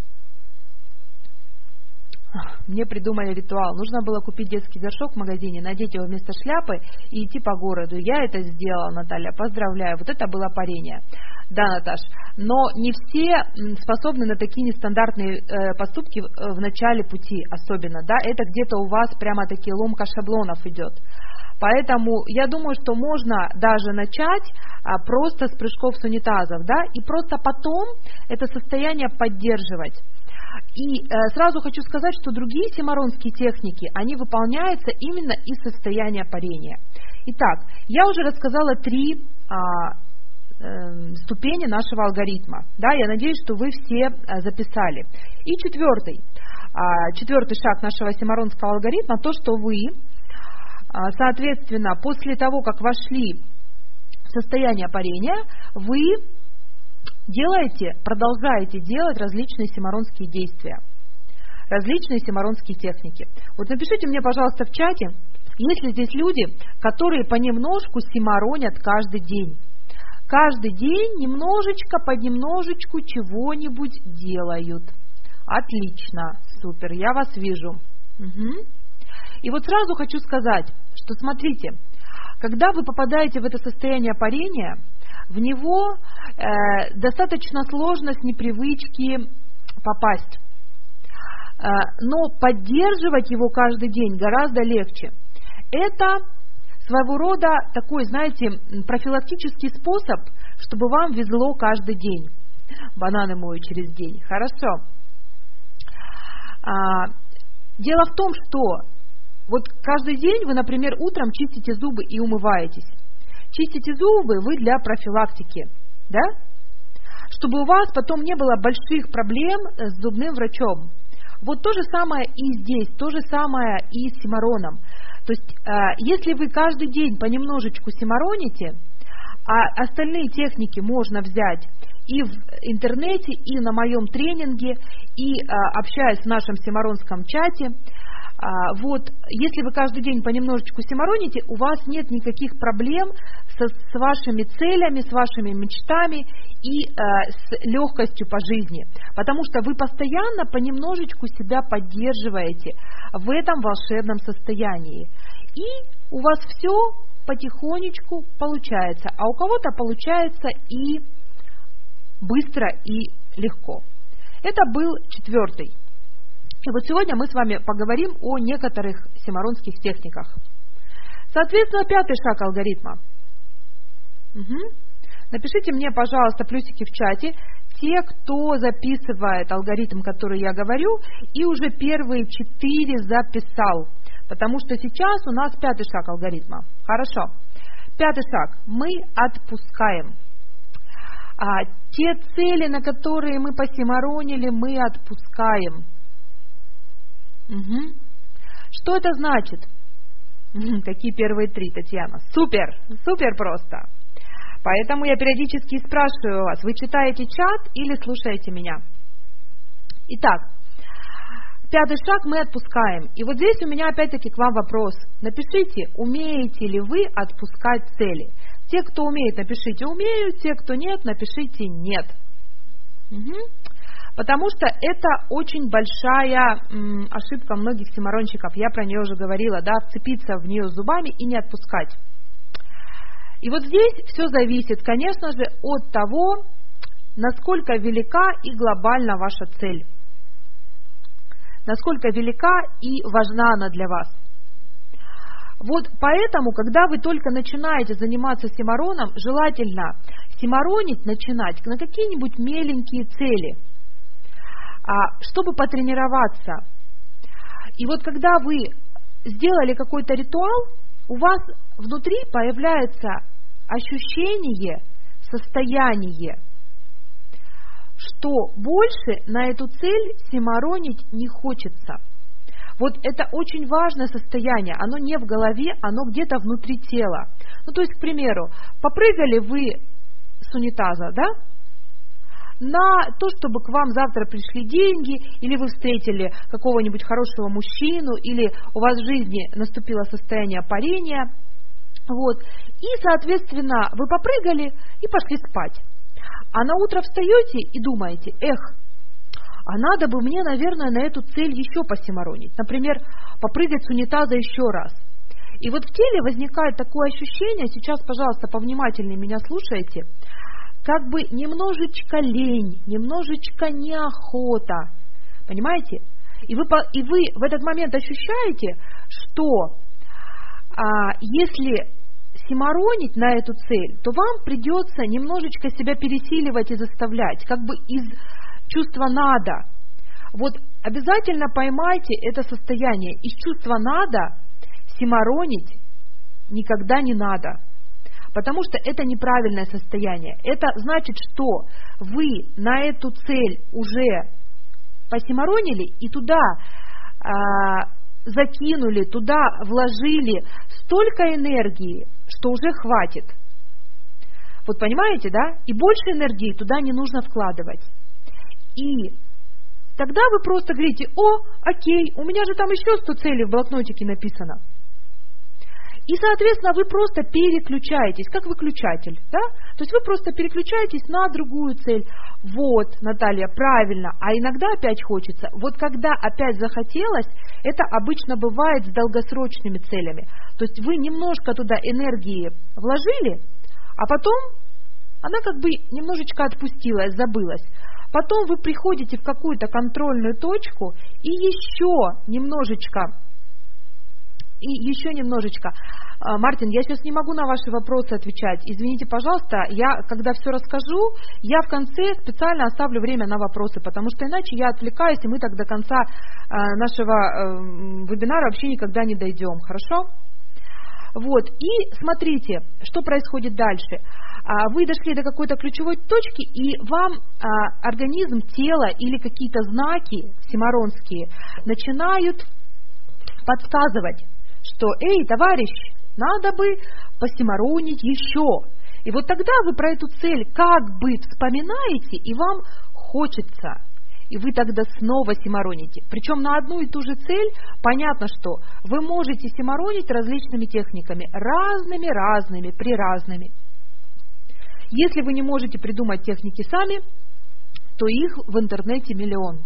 мне придумали ритуал. Нужно было купить детский горшок в магазине, надеть его вместо шляпы и идти по городу. Я это сделала, Наталья, поздравляю. Вот это было парение. Да, Наташ, но не все способны на такие нестандартные поступки в начале пути особенно. Да, это где-то у вас прямо-таки ломка шаблонов идет. Поэтому я думаю, что можно даже начать просто с прыжков с унитазов, да, и просто потом это состояние поддерживать. И сразу хочу сказать, что другие симаронские техники, они выполняются именно из состояния парения. Итак, я уже рассказала 3 ступени нашего алгоритма. Да, я надеюсь, что вы все записали. И 4-й шаг нашего симаронского алгоритма, то, что вы, соответственно, после того, как вошли в состояние парения, вы продолжаете делать различные симаронские действия, различные симаронские техники. Вот напишите мне, пожалуйста, в чате, есть ли здесь люди, которые понемножку симаронят каждый день. Каждый день немножечко, понемножечку чего-нибудь делают. Отлично, супер, я вас вижу. Угу. И вот сразу хочу сказать, что смотрите, когда вы попадаете в это состояние парения, в него достаточно сложно с непривычки попасть. Но поддерживать его каждый день гораздо легче. Это своего рода такой, знаете, профилактический способ, чтобы вам везло каждый день. Бананы мою через день. Хорошо. Дело в том, что вот каждый день вы, например, утром чистите зубы и умываетесь. Чистите зубы вы для профилактики, да? Чтобы у вас потом не было больших проблем с зубным врачом. Вот то же самое и здесь, то же самое и с симароном. То есть, если вы каждый день понемножечку симароните, а остальные техники можно взять и в интернете, и на моем тренинге, и общаясь в нашем симаронском чате, вот, если вы каждый день понемножечку симароните, у вас нет никаких проблем с вашими целями, с вашими мечтами и с легкостью по жизни. Потому что вы постоянно понемножечку себя поддерживаете в этом волшебном состоянии. И у вас все потихонечку получается. А у кого-то получается и быстро, и легко. Это был 4. И вот сегодня мы с вами поговорим о некоторых симаронских техниках. Соответственно, 5 шаг алгоритма. Напишите мне, пожалуйста, плюсики в чате, те, кто записывает алгоритм, который я говорю, и уже первые 4 записал. Потому что сейчас у нас 5 шаг алгоритма. Хорошо. 5 шаг. Мы отпускаем. Те цели, на которые мы посимаронили, мы отпускаем. Что это значит? Какие первые 3, Татьяна? Супер! Супер просто! Поэтому я периодически спрашиваю вас, вы читаете чат или слушаете меня? Итак, 5 шаг мы отпускаем. И вот здесь у меня опять-таки к вам вопрос. Напишите, умеете ли вы отпускать цели. Те, кто умеет, напишите умею, те, кто нет, напишите нет. Потому что это очень большая ошибка многих симаронщиков. Я про нее уже говорила, да, вцепиться в нее зубами и не отпускать. И вот здесь все зависит, конечно же, от того, насколько велика и глобальна ваша цель. Насколько велика и важна она для вас. Вот поэтому, когда вы только начинаете заниматься симароном, желательно симаронить начинать на какие-нибудь меленькие цели, чтобы потренироваться. И вот когда вы сделали какой-то ритуал, у вас внутри появляется ощущение, состояние, что больше на эту цель симаронить не хочется. Вот это очень важное состояние, оно не в голове, оно где-то внутри тела. Ну, то есть, к примеру, попрыгали вы с унитаза, да, на то, чтобы к вам завтра пришли деньги, или вы встретили какого-нибудь хорошего мужчину, или у вас в жизни наступило состояние парения, вот, и, соответственно, вы попрыгали и пошли спать. А на утро встаете и думаете, а надо бы мне, наверное, на эту цель еще посимаронить. Например, попрыгать с унитаза еще раз. И вот в теле возникает такое ощущение, сейчас, пожалуйста, повнимательнее меня слушайте, как бы немножечко лень, немножечко неохота. Понимаете? И вы в этот момент ощущаете, что если симаронить на эту цель, то вам придется немножечко себя пересиливать и заставлять, как бы из чувства «надо». Вот обязательно поймайте это состояние. Из чувства «надо» симаронить никогда не надо. Потому что это неправильное состояние. Это значит, что вы на эту цель уже посимаронили и туда закинули, туда вложили столько энергии, что уже хватит. Вот понимаете, да? И больше энергии туда не нужно вкладывать. И тогда вы просто говорите, окей, у меня же там еще 100 целей в блокнотике написано. И, соответственно, вы просто переключаетесь, как выключатель, да? То есть вы просто переключаетесь на другую цель. Вот, Наталья, правильно. А иногда опять хочется. Вот когда опять захотелось, это обычно бывает с долгосрочными целями. То есть вы немножко туда энергии вложили, а потом она как бы немножечко отпустилась, забылась. Потом вы приходите в какую-то контрольную точку и еще немножечко. Мартин, я сейчас не могу на ваши вопросы отвечать. Извините, пожалуйста, я, когда все расскажу, я в конце специально оставлю время на вопросы, потому что иначе я отвлекаюсь, и мы так до конца нашего вебинара вообще никогда не дойдем. Хорошо? Вот. И смотрите, что происходит дальше. Вы дошли до какой-то ключевой точки, и вам организм, тело или какие-то знаки симаронские начинают подсказывать, что «Эй, товарищ, надо бы посимаронить еще». И вот тогда вы про эту цель как бы вспоминаете, и вам хочется. И вы тогда снова симароните. Причем на одну и ту же цель понятно, что вы можете симаронить различными техниками, разными, приразными. Если вы не можете придумать техники сами, то их в интернете миллион.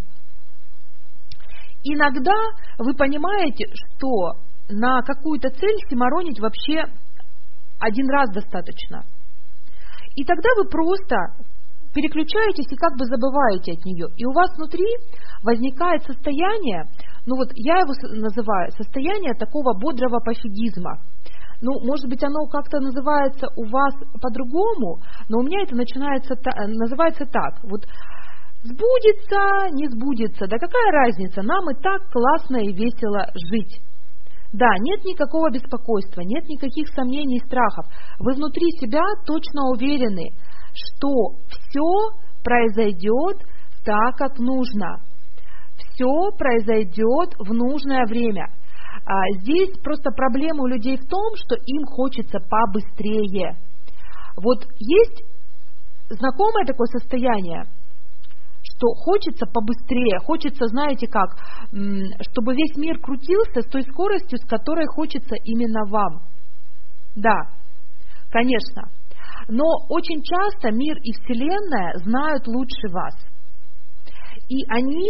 Иногда вы понимаете, что на какую-то цель симаронить вообще один раз достаточно. И тогда вы просто переключаетесь и как бы забываете от нее. И у вас внутри возникает состояние, я его называю состояние такого бодрого пофигизма. Может быть, оно как-то называется у вас по-другому, но у меня это называется так. Вот сбудется, не сбудется, да какая разница, нам и так классно и весело жить. Да, нет никакого беспокойства, нет никаких сомнений и страхов. Вы внутри себя точно уверены, что все произойдет так, как нужно. Все произойдет в нужное время. Здесь просто проблема у людей в том, что им хочется побыстрее. Вот есть знакомое такое состояние, что хочется побыстрее, хочется, знаете как, чтобы весь мир крутился с той скоростью, с которой хочется именно вам. Да, конечно. Но очень часто мир и Вселенная знают лучше вас. И они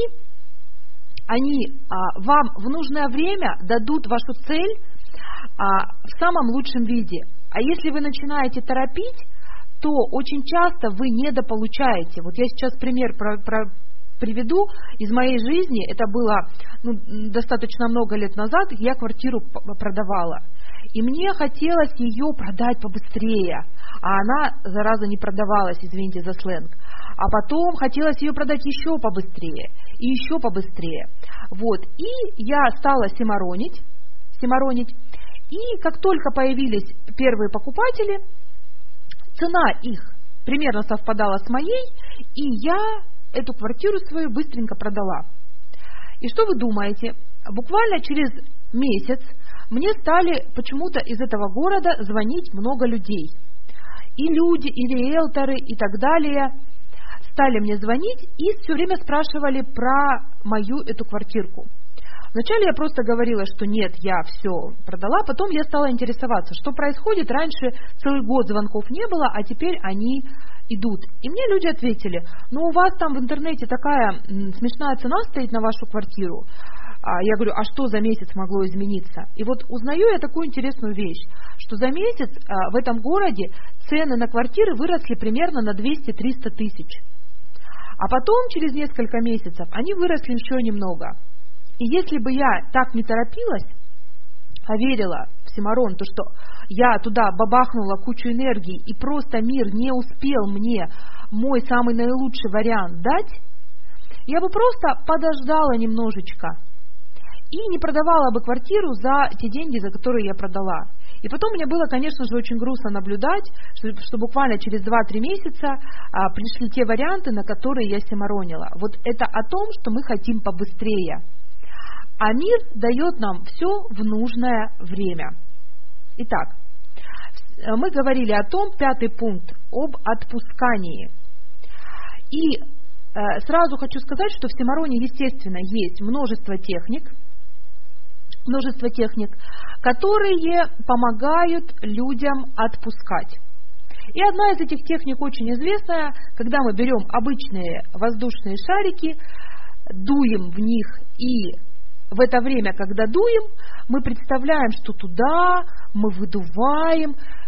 вам в нужное время дадут вашу цель в самом лучшем виде. А если вы начинаете торопить, то очень часто вы недополучаете. Вот я сейчас пример приведу из моей жизни. Это было достаточно много лет назад. Я квартиру продавала. И мне хотелось ее продать побыстрее. А она, зараза, не продавалась, извините за сленг. А потом хотелось ее продать еще побыстрее. И еще побыстрее. Вот. И я стала симаронить. И как только появились первые покупатели, цена их примерно совпадала с моей, и я эту квартиру свою быстренько продала. И что вы думаете? Буквально через месяц мне стали почему-то из этого города звонить много людей. И люди, и риэлторы, и так далее стали мне звонить и все время спрашивали про мою эту квартирку. Вначале я просто говорила, что нет, я все продала, потом я стала интересоваться, что происходит. Раньше целый год звонков не было, а теперь они идут. И мне люди ответили: у вас там в интернете такая смешная цена стоит на вашу квартиру. Я говорю, а что за месяц могло измениться? И вот узнаю я такую интересную вещь, что за месяц в этом городе цены на квартиры выросли примерно на 200-300 тысяч. А потом, через несколько месяцев, они выросли еще немного. И если бы я так не торопилась, а верила в Симарон, то что я туда бабахнула кучу энергии, и просто мир не успел мне мой самый наилучший вариант дать, я бы просто подождала немножечко и не продавала бы квартиру за те деньги, за которые я продала. И потом мне было, конечно же, очень грустно наблюдать, что буквально через 2-3 месяца пришли те варианты, на которые я симаронила. Вот это о том, что мы хотим побыстрее. А мир дает нам все в нужное время. Итак, мы говорили о том, 5-й пункт, об отпускании. И сразу хочу сказать, что в Симароне, естественно, есть множество техник, которые помогают людям отпускать. И одна из этих техник очень известная, когда мы берем обычные воздушные шарики, дуем в них, и в это время, когда дуем, мы представляем, что туда мы выдуваем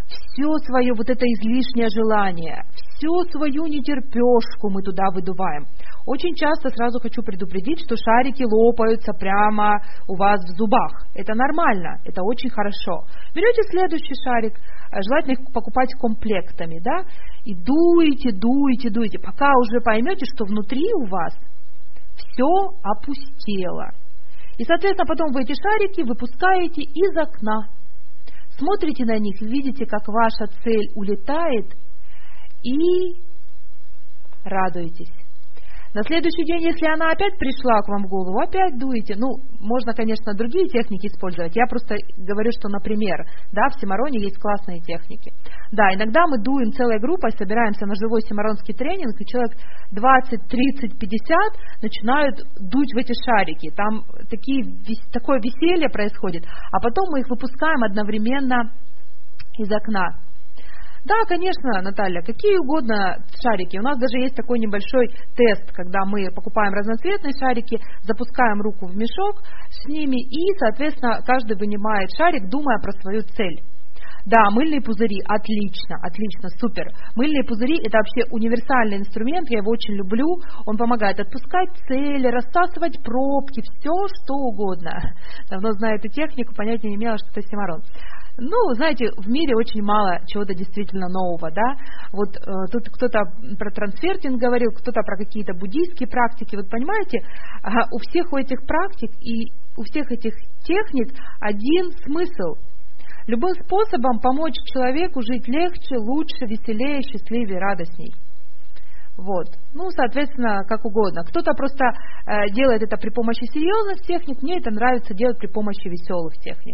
все свое вот это излишнее желание, всю свою нетерпешку мы туда выдуваем. Очень часто сразу хочу предупредить, что шарики лопаются прямо у вас в зубах. Это нормально, это очень хорошо. Берете следующий шарик, желательно их покупать комплектами, да, и дуете, дуете, дуете, пока уже поймете, что внутри у вас все опустело. И, соответственно, потом вы эти шарики выпускаете из окна. Смотрите на них, видите, как ваша цель улетает, и радуетесь. На следующий день, если она опять пришла к вам в голову, опять дуете. Ну, можно, конечно, другие техники использовать. Я просто говорю, что, например, да, в Симароне есть классные техники. Да, иногда мы дуем целой группой, собираемся на живой симаронский тренинг, и человек 20, 30, 50 начинают дуть в эти шарики. Там такое веселье происходит, а потом мы их выпускаем одновременно из окна. Да, конечно, Наталья, какие угодно шарики. У нас даже есть такой небольшой тест, когда мы покупаем разноцветные шарики, запускаем руку в мешок с ними и, соответственно, каждый вынимает шарик, думая про свою цель. Да, мыльные пузыри, отлично, отлично, супер. Мыльные пузыри — это вообще универсальный инструмент, я его очень люблю. Он помогает отпускать цели, рассасывать пробки, все что угодно. Давно знаю эту технику, понятия не имела, что это Симарон. Ну, знаете, в мире очень мало чего-то действительно нового, да. Вот тут кто-то про трансфертинг говорил, кто-то про какие-то буддийские практики. Вот понимаете, у всех этих практик и у всех этих техник один смысл. Любым способом помочь человеку жить легче, лучше, веселее, счастливее, радостней. Вот. Ну, соответственно, как угодно. Кто-то просто делает это при помощи серьезных техник, мне это нравится делать при помощи веселых техник.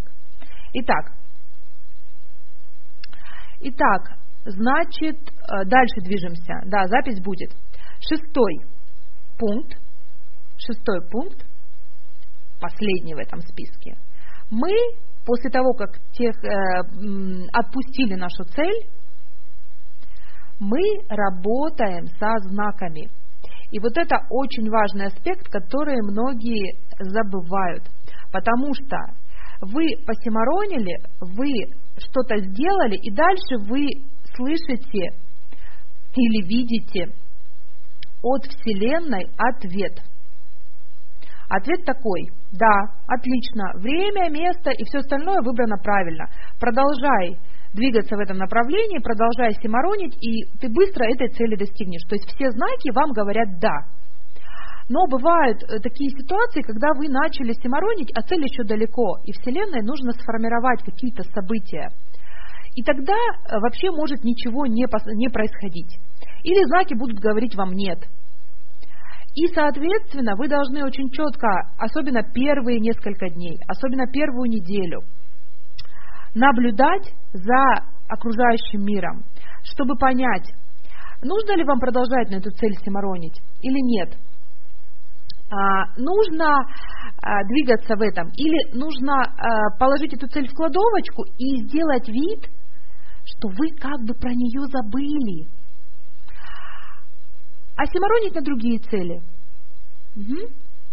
Итак, значит, дальше движемся. Да, запись будет. Шестой пункт, последний в этом списке. Мы, после того, как отпустили нашу цель, мы работаем со знаками. И вот это очень важный аспект, который многие забывают. Потому что вы посимаронили, вы что-то сделали, и дальше вы слышите или видите от Вселенной ответ. Ответ такой: да, отлично, время, место и все остальное выбрано правильно. Продолжай двигаться в этом направлении, продолжай симаронить, и ты быстро этой цели достигнешь. То есть все знаки вам говорят «да». Но бывают такие ситуации, когда вы начали симаронить, а цель еще далеко, и Вселенной нужно сформировать какие-то события. И тогда вообще может ничего не происходить. Или знаки будут говорить вам «нет». И, соответственно, вы должны очень четко, особенно первые несколько дней, особенно первую неделю, наблюдать за окружающим миром, чтобы понять, нужно ли вам продолжать на эту цель симаронить или нет. Нужно двигаться в этом, или нужно положить эту цель в кладовочку и сделать вид, что вы как бы про нее забыли. А симаронить на другие цели. Угу.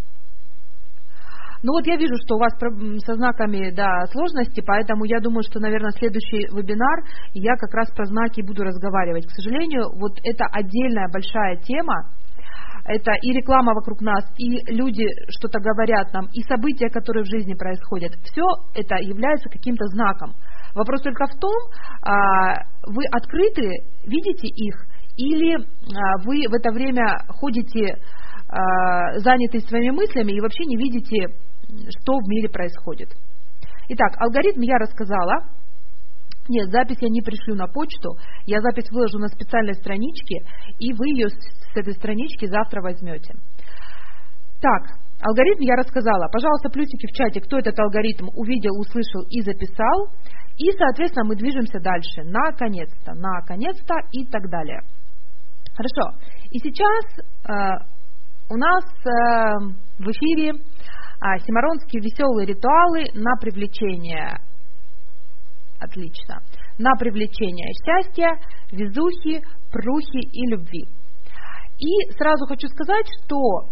Ну вот я вижу, что у вас со знаками, да, сложности, поэтому я думаю, что, наверное, следующий вебинар я как раз про знаки буду разговаривать. К сожалению, вот это отдельная большая тема. Это и реклама вокруг нас, и люди что-то говорят нам, и события, которые в жизни происходят. Все это является каким-то знаком. Вопрос только в том, вы открыты, видите их, или вы в это время ходите заняты своими мыслями и вообще не видите, что в мире происходит. Итак, алгоритм я рассказала. Нет, запись я не пришлю на почту, я запись выложу на специальной страничке, и вы ее с этой странички завтра возьмете. Так, алгоритм я рассказала. Пожалуйста, плюсики в чате, кто этот алгоритм увидел, услышал и записал. И, соответственно, мы движемся дальше. Наконец-то и так далее. Хорошо. И сейчас у нас в эфире симаронские веселые ритуалы на привлечение. Отлично. На привлечение счастья, везухи, прухи и любви. И сразу хочу сказать, что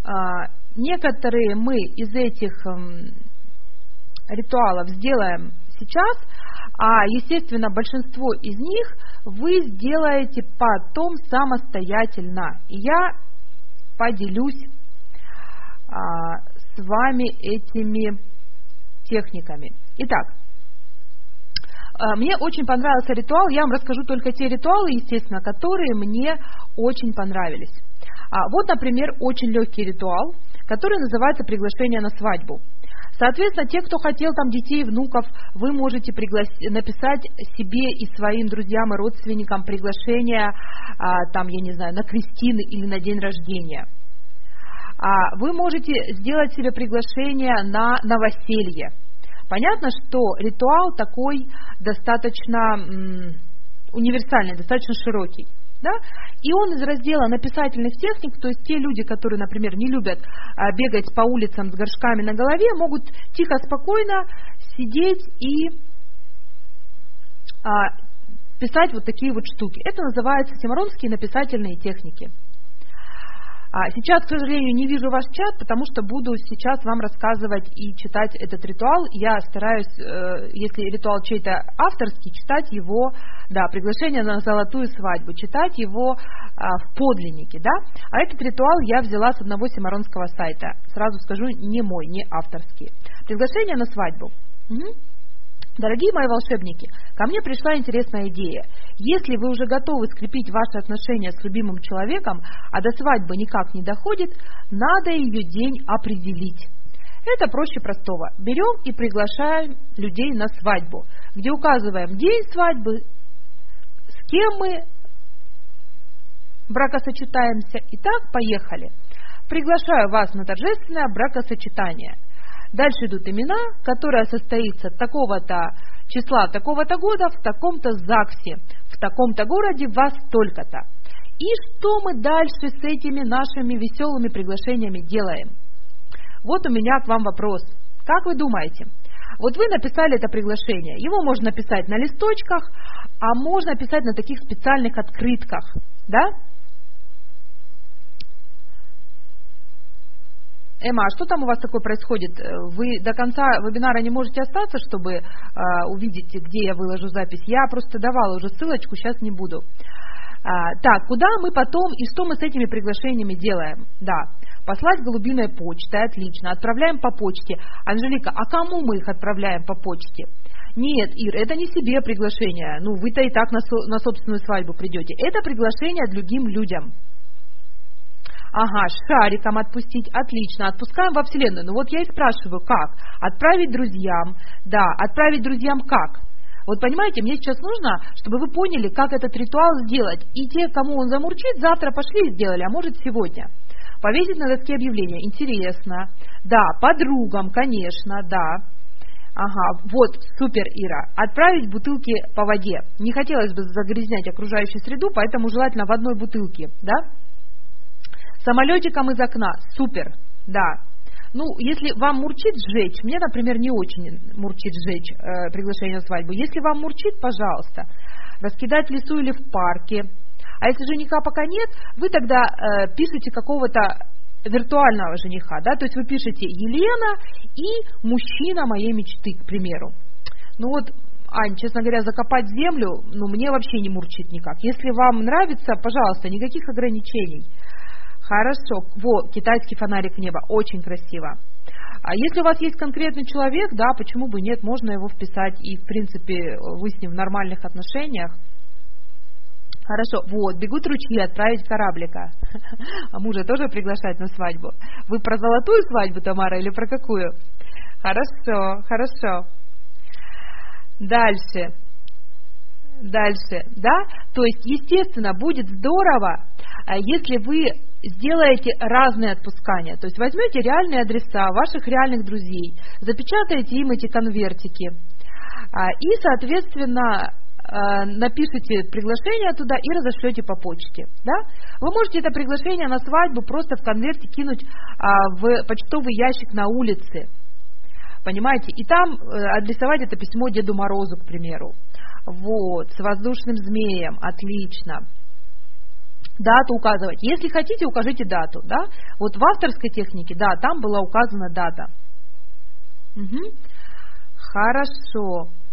некоторые мы из этих ритуалов сделаем сейчас, а, естественно, большинство из них вы сделаете потом самостоятельно. И я поделюсь с вами этими техниками. Итак, мне очень понравился ритуал, я вам расскажу только те ритуалы, естественно, которые мне очень понравились. Вот, например, очень легкий ритуал, который называется «Приглашение на свадьбу». Соответственно, те, кто хотел там детей, внуков, вы можете написать себе и своим друзьям и родственникам приглашение, там, я не знаю, на крестины или на день рождения. Вы можете сделать себе приглашение на новоселье. Понятно, что ритуал такой достаточно универсальный, достаточно широкий. Да? И он из раздела написательных техник, то есть те люди, которые, например, не любят бегать по улицам с горшками на голове, могут тихо, спокойно сидеть и писать вот такие вот штуки. Это называется симаронские написательные техники. Сейчас, к сожалению, не вижу ваш чат, потому что буду сейчас вам рассказывать и читать этот ритуал. Я стараюсь, если ритуал чей-то авторский, читать его, да, приглашение на золотую свадьбу, читать его в подлиннике, да. А этот ритуал я взяла с одного симаронского сайта. Сразу скажу, не мой, не авторский. Приглашение на свадьбу. Дорогие мои волшебники, ко мне пришла интересная идея. Если вы уже готовы скрепить ваши отношения с любимым человеком, а до свадьбы никак не доходит, надо ее день определить. Это проще простого. Берем и приглашаем людей на свадьбу, где указываем день свадьбы, с кем мы бракосочетаемся. Итак, поехали. Приглашаю вас на торжественное бракосочетание. Дальше идут имена, которое состоится такого-то числа, такого-то года, в таком-то ЗАГСе, в таком-то городе, вас столько-то. И что мы дальше с этими нашими веселыми приглашениями делаем? Вот у меня к вам вопрос. Как вы думаете? Вот вы написали это приглашение. Его можно написать на листочках, а можно писать на таких специальных открытках. Да? Эмма, а что там у вас такое происходит? Вы до конца вебинара не можете остаться, чтобы увидеть, где я выложу запись? Я просто давала уже ссылочку, сейчас не буду. Так, куда мы потом и что мы с этими приглашениями делаем? Да, послать голубиной почтой, отлично, отправляем по почте. Анжелика, а кому мы их отправляем по почте? Нет, Ир, это не себе приглашение, ну вы-то и так на собственную свадьбу придете. Это приглашение другим людям. Ага, шариком отпустить, отлично, отпускаем во Вселенную. Ну вот я и спрашиваю, как? Отправить друзьям, да, отправить друзьям как? Вот понимаете, мне сейчас нужно, чтобы вы поняли, как этот ритуал сделать. И те, кому он замурчит, завтра пошли и сделали, а может сегодня. Повесить на доске объявления, интересно. Да, подругам, конечно, да. Ага, вот, супер, Ира. Отправить бутылки по воде. Не хотелось бы загрязнять окружающую среду, поэтому желательно в одной бутылке, да? Самолетиком из окна. Супер, да. Ну, если вам мурчит сжечь, мне, например, не очень мурчит сжечь приглашение на свадьбу. Если вам мурчит, пожалуйста, раскидать в лесу или в парке. А если жениха пока нет, вы тогда пишете какого-то виртуального жениха, да, то есть вы пишете Елена и мужчина моей мечты, к примеру. Ну вот, Ань, честно говоря, закопать землю, ну, мне вообще не мурчит никак. Если вам нравится, пожалуйста, никаких ограничений. Хорошо. Во, китайский фонарик неба. Очень красиво. А если у вас есть конкретный человек, да, почему бы нет, можно его вписать и, в принципе, вы с ним в нормальных отношениях. Хорошо. Вот, бегут ручьи, отправить кораблика. А мужа тоже приглашать на свадьбу? Вы про золотую свадьбу, Тамара, или про какую? Хорошо, хорошо. Дальше, да? То есть, естественно, будет здорово, если вы сделаете разные отпускания. То есть возьмете реальные адреса ваших реальных друзей, запечатаете им эти конвертики и, соответственно, напишите приглашение туда и разошлете по почте. Да? Вы можете это приглашение на свадьбу просто в конверте кинуть в почтовый ящик на улице. Понимаете? И там адресовать это письмо Деду Морозу, к примеру. Вот, с воздушным змеем. Отлично. Дату указывать. Если хотите, укажите дату. Да? Вот в авторской технике, да, там была указана дата. Угу. Хорошо.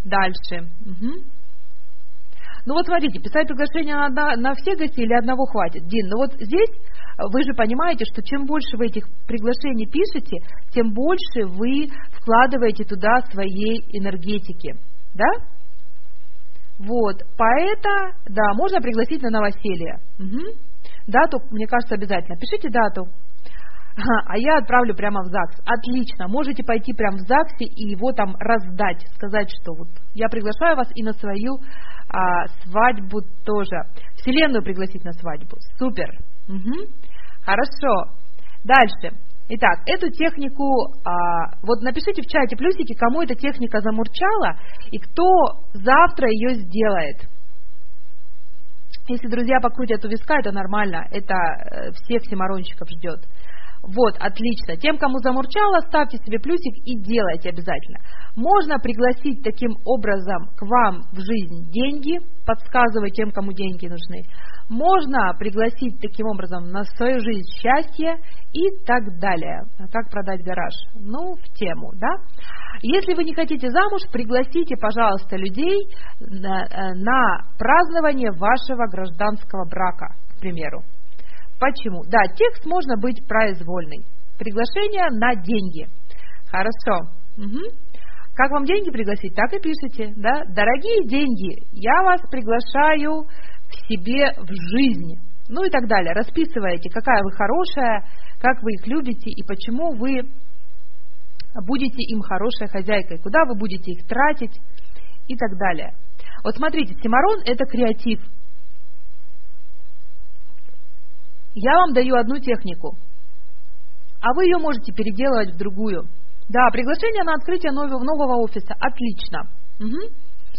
Дальше. Угу. Ну вот смотрите, писать приглашение на всех гостей или одного хватит? Дин, ну вот здесь вы же понимаете, что чем больше вы этих приглашений пишете, тем больше вы вкладываете туда своей энергетики. Да? Вот, поэта, да, можно пригласить на новоселье. Угу. Дату, мне кажется, обязательно. Пишите дату. А я отправлю прямо в ЗАГС. Отлично. Можете пойти прямо в ЗАГСе и его там раздать. Сказать, что вот я приглашаю вас и на свою свадьбу тоже. Вселенную пригласить на свадьбу. Супер. Угу. Хорошо. Дальше. Итак, эту технику, вот напишите в чате плюсики, кому эта техника замурчала и кто завтра ее сделает. Если друзья покрутят у виска, это нормально, это всех симаронщиков ждет. Вот, отлично. Тем, кому замурчало, ставьте себе плюсик и делайте обязательно. Можно пригласить таким образом к вам в жизнь деньги, подсказывая тем, кому деньги нужны. Можно пригласить таким образом на свою жизнь счастье и так далее. Как продать гараж? Ну, в тему, да? Если вы не хотите замуж, пригласите, пожалуйста, людей на празднование вашего гражданского брака, к примеру. Почему? Да, текст можно быть произвольный. Приглашение на деньги. Хорошо. Угу. Как вам деньги пригласить, так и пишите. Да? Дорогие деньги, я вас приглашаю к себе в жизнь. Ну и так далее. Расписываете, какая вы хорошая, как вы их любите и почему вы будете им хорошей хозяйкой, куда вы будете их тратить и так далее. Вот смотрите, Симарон – это креатив. Я вам даю одну технику, а вы ее можете переделывать в другую. Да, приглашение на открытие нового офиса. Отлично. Угу.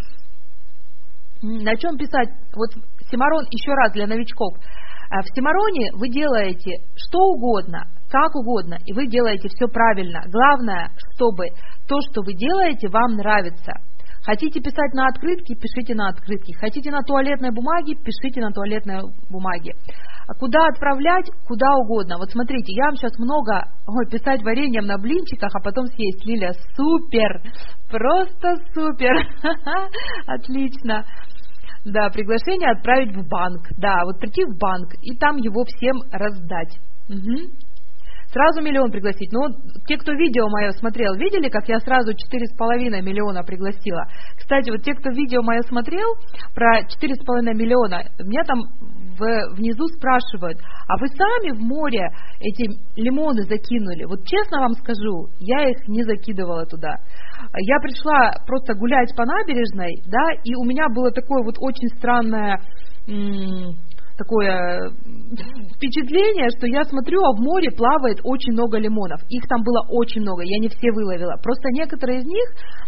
На чем писать? Вот Симарон, еще раз для новичков. В Симароне вы делаете что угодно, как угодно, и вы делаете все правильно. Главное, чтобы то, что вы делаете, вам нравится. Хотите писать на открытке, пишите на открытке. Хотите на туалетной бумаге, пишите на туалетной бумаге. А куда отправлять? Куда угодно. Вот смотрите, я вам сейчас много писать вареньем на блинчиках, а потом съесть. Лиля, супер! Просто супер! Отлично! Да, приглашение отправить в банк. Да, вот прийти в банк и там его всем раздать. Угу. Сразу миллион пригласить. Ну, те, кто видео мое смотрел, видели, как я сразу 4,5 миллиона пригласила? Кстати, вот те, кто видео мое смотрел про 4,5 миллиона, меня там внизу спрашивают, а вы сами в море эти лимоны закинули? Вот честно вам скажу, я их не закидывала туда. Я пришла просто гулять по набережной, да, и у меня было такое вот очень странное такое впечатление, что я смотрю, а в море плавает очень много лимонов. Их там было очень много, я не все выловила. Просто некоторые из них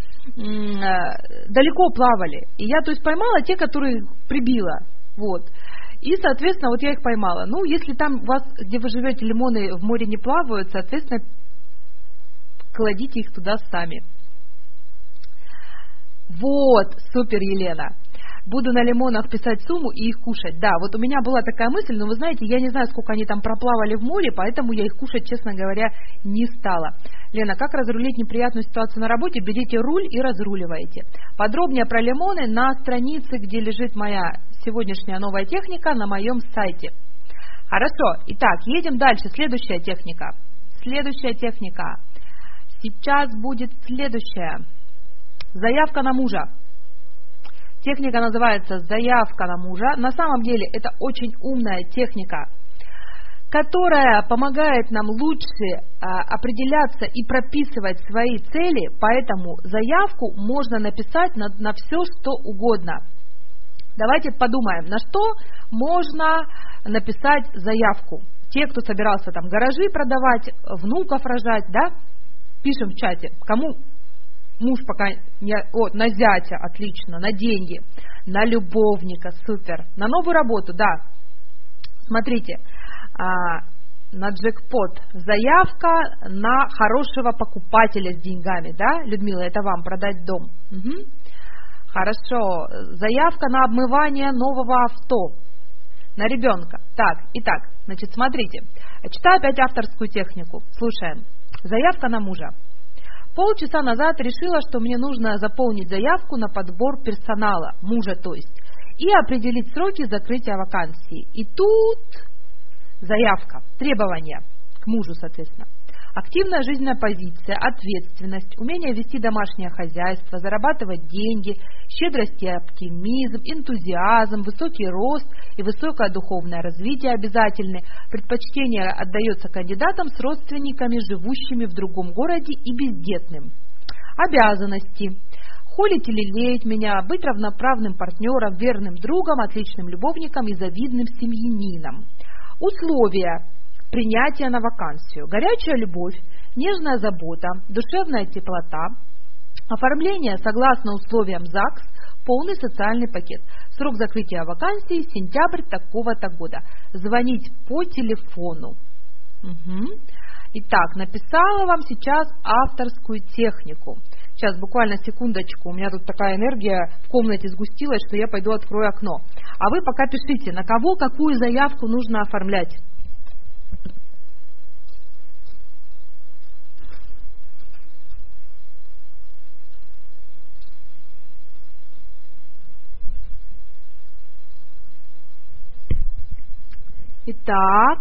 далеко плавали. И я, то есть, поймала те, которые прибила. Вот. И, соответственно, вот я их поймала. Ну, если там у вас, где вы живете, лимоны в море не плавают, соответственно, кладите их туда сами. Вот, супер, Елена. Буду на лимонах писать сумму и их кушать. Да, вот у меня была такая мысль, но вы знаете, я не знаю, сколько они там проплавали в море, поэтому я их кушать, честно говоря, не стала. Лена, как разрулить неприятную ситуацию на работе? Берите руль и разруливайте. Подробнее про лимоны на странице, где лежит моя сегодняшняя новая техника, на моем сайте. Хорошо, итак, едем дальше. Следующая техника. Следующая техника. Сейчас будет следующая. Заявка на мужа. Техника называется «Заявка на мужа». На самом деле это очень умная техника, которая помогает нам лучше определяться и прописывать свои цели, поэтому заявку можно написать на все, что угодно. Давайте подумаем, на что можно написать заявку. Те, кто собирался там гаражи продавать, внуков рожать, да, пишем в чате, кому муж пока не... Вот, на зятя, отлично, на деньги, на любовника, супер, на новую работу, да. Смотрите, на джекпот, заявка на хорошего покупателя с деньгами, да, Людмила, это вам, продать дом. Угу. Хорошо, заявка на обмывание нового авто, на ребенка. Так, итак, значит, смотрите, читаю опять авторскую технику, слушаем. Заявка на мужа. Полчаса назад решила, что мне нужно заполнить заявку на подбор персонала, мужа то есть, и определить сроки закрытия вакансии. И тут заявка, требования к мужу, соответственно. Активная жизненная позиция, ответственность, умение вести домашнее хозяйство, зарабатывать деньги, щедрость и оптимизм, энтузиазм, высокий рост и высокое духовное развитие обязательны. Предпочтение отдается кандидатам с родственниками, живущими в другом городе и бездетным. Обязанности. Холить или лелеять меня, быть равноправным партнером, верным другом, отличным любовником и завидным семьянином. Условия принятия на вакансию. Горячая любовь, нежная забота, душевная теплота, оформление согласно условиям ЗАГС, полный социальный пакет. Срок закрытия вакансии сентябрь такого-то года. Звонить по телефону. Итак, написала вам сейчас авторскую технику. Сейчас, буквально секундочку, у меня тут такая энергия в комнате сгустилась, что я пойду открою окно. А вы пока пишите, на кого какую заявку нужно оформлять. Итак,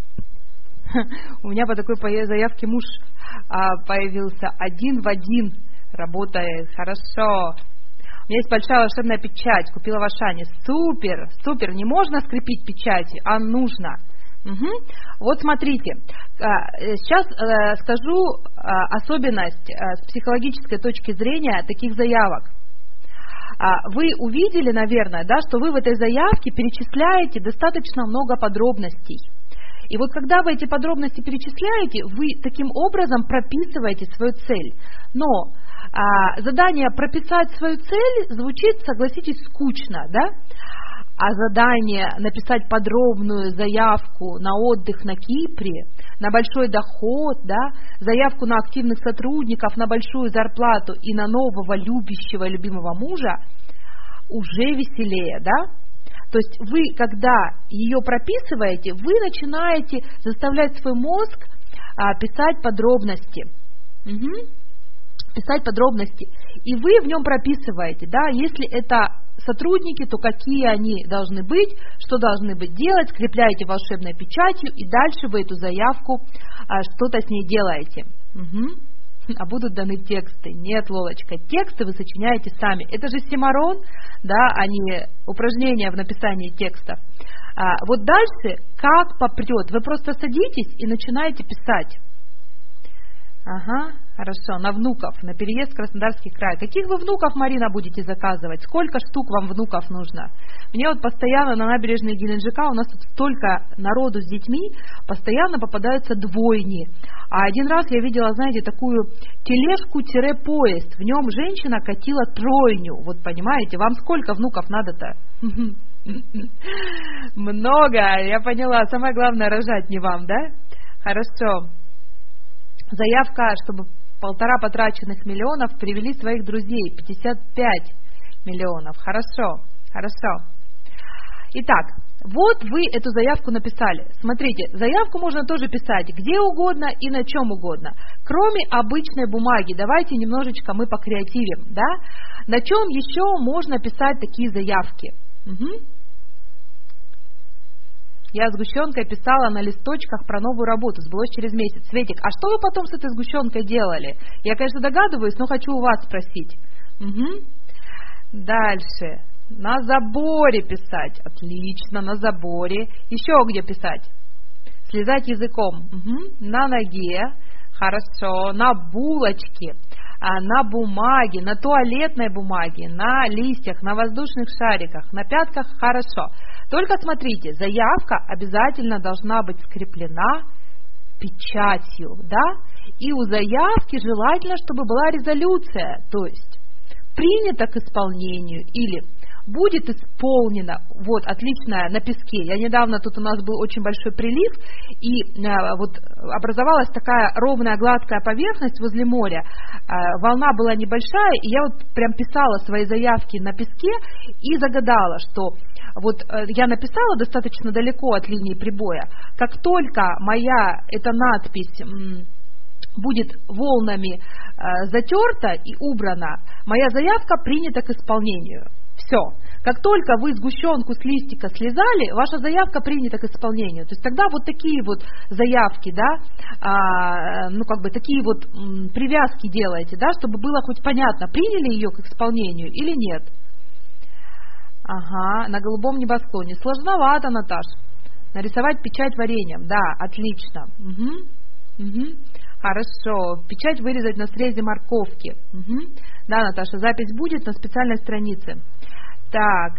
у меня по такой заявке муж появился один в один, работает, хорошо. У меня есть большая волшебная печать, купила в Ашане, супер, супер, не можно скрепить печати, а нужно. Вот смотрите, сейчас скажу особенность с психологической точки зрения таких заявок. Вы увидели, наверное, да, что вы в этой заявке перечисляете достаточно много подробностей. И вот когда вы эти подробности перечисляете, вы таким образом прописываете свою цель. Но задание прописать свою цель звучит, согласитесь, скучно, да? А задание написать подробную заявку на отдых на Кипре, на большой доход, да, заявку на активных сотрудников, на большую зарплату и на нового любящего и любимого мужа уже веселее, да? То есть вы, когда ее прописываете, вы начинаете заставлять свой мозг писать подробности. Писать подробности. И вы в нем прописываете, да, если это сотрудники, то какие они должны быть, что должны быть делать, скрепляете волшебной печатью, и дальше вы эту заявку что-то с ней делаете. А будут даны тексты. Нет, Лолочка, тексты вы сочиняете сами. Это же симарон, да, а не упражнения в написании текстов. Вот дальше, как попрет, вы просто садитесь и начинаете писать. Ага, хорошо, на внуков, на переезд в Краснодарский край. Каких вы внуков, Марина, будете заказывать? Сколько штук вам внуков нужно? Мне вот постоянно на набережной Геленджика, у нас тут столько народу с детьми, постоянно попадаются двойни. А один раз я видела, знаете, такую тележку-поезд, в нем женщина катила тройню. Вот понимаете, вам сколько внуков надо-то? Много, я поняла, самое главное рожать не вам, да? Хорошо. Заявка, чтобы 1,5 потраченных миллионов привели своих друзей, 55 миллионов. Хорошо, хорошо. Итак, вот вы эту заявку написали. Смотрите, заявку можно тоже писать где угодно и на чем угодно. Кроме обычной бумаги, давайте немножечко мы покреативим, да? На чем еще можно писать такие заявки? Я сгущенкой писала на листочках про новую работу, сбылось через месяц. Светик, а что вы потом с этой сгущенкой делали? Я, конечно, догадываюсь, но хочу у вас спросить. Дальше. На заборе писать. Отлично, на заборе. Еще где писать? Слезать языком. На ноге. Хорошо. На булочке. На бумаге, на туалетной бумаге, на листьях, на воздушных шариках, на пятках. Хорошо. Только смотрите, заявка обязательно должна быть скреплена печатью, да? И у заявки желательно, чтобы была резолюция, то есть принято к исполнению или будет исполнено. Вот, отлично, на песке. Я недавно, тут у нас был очень большой прилив, и вот образовалась такая ровная гладкая поверхность возле моря. Волна была небольшая, и я вот прям писала свои заявки на песке и загадала, что вот я написала достаточно далеко от линии прибоя. Как только моя эта надпись будет волнами затерта и убрана, моя заявка принята к исполнению. Все. Как только вы сгущенку с листика слезали, ваша заявка принята к исполнению. То есть тогда вот такие вот заявки, да, такие вот привязки делаете, да, чтобы было хоть понятно, приняли ее к исполнению или нет. Ага, на голубом небосклоне. Сложновато, Наташ. Нарисовать печать вареньем. Да, отлично. Угу. Хорошо. Печать вырезать на срезе морковки. Угу. Да, Наташа, запись будет на специальной странице. Так.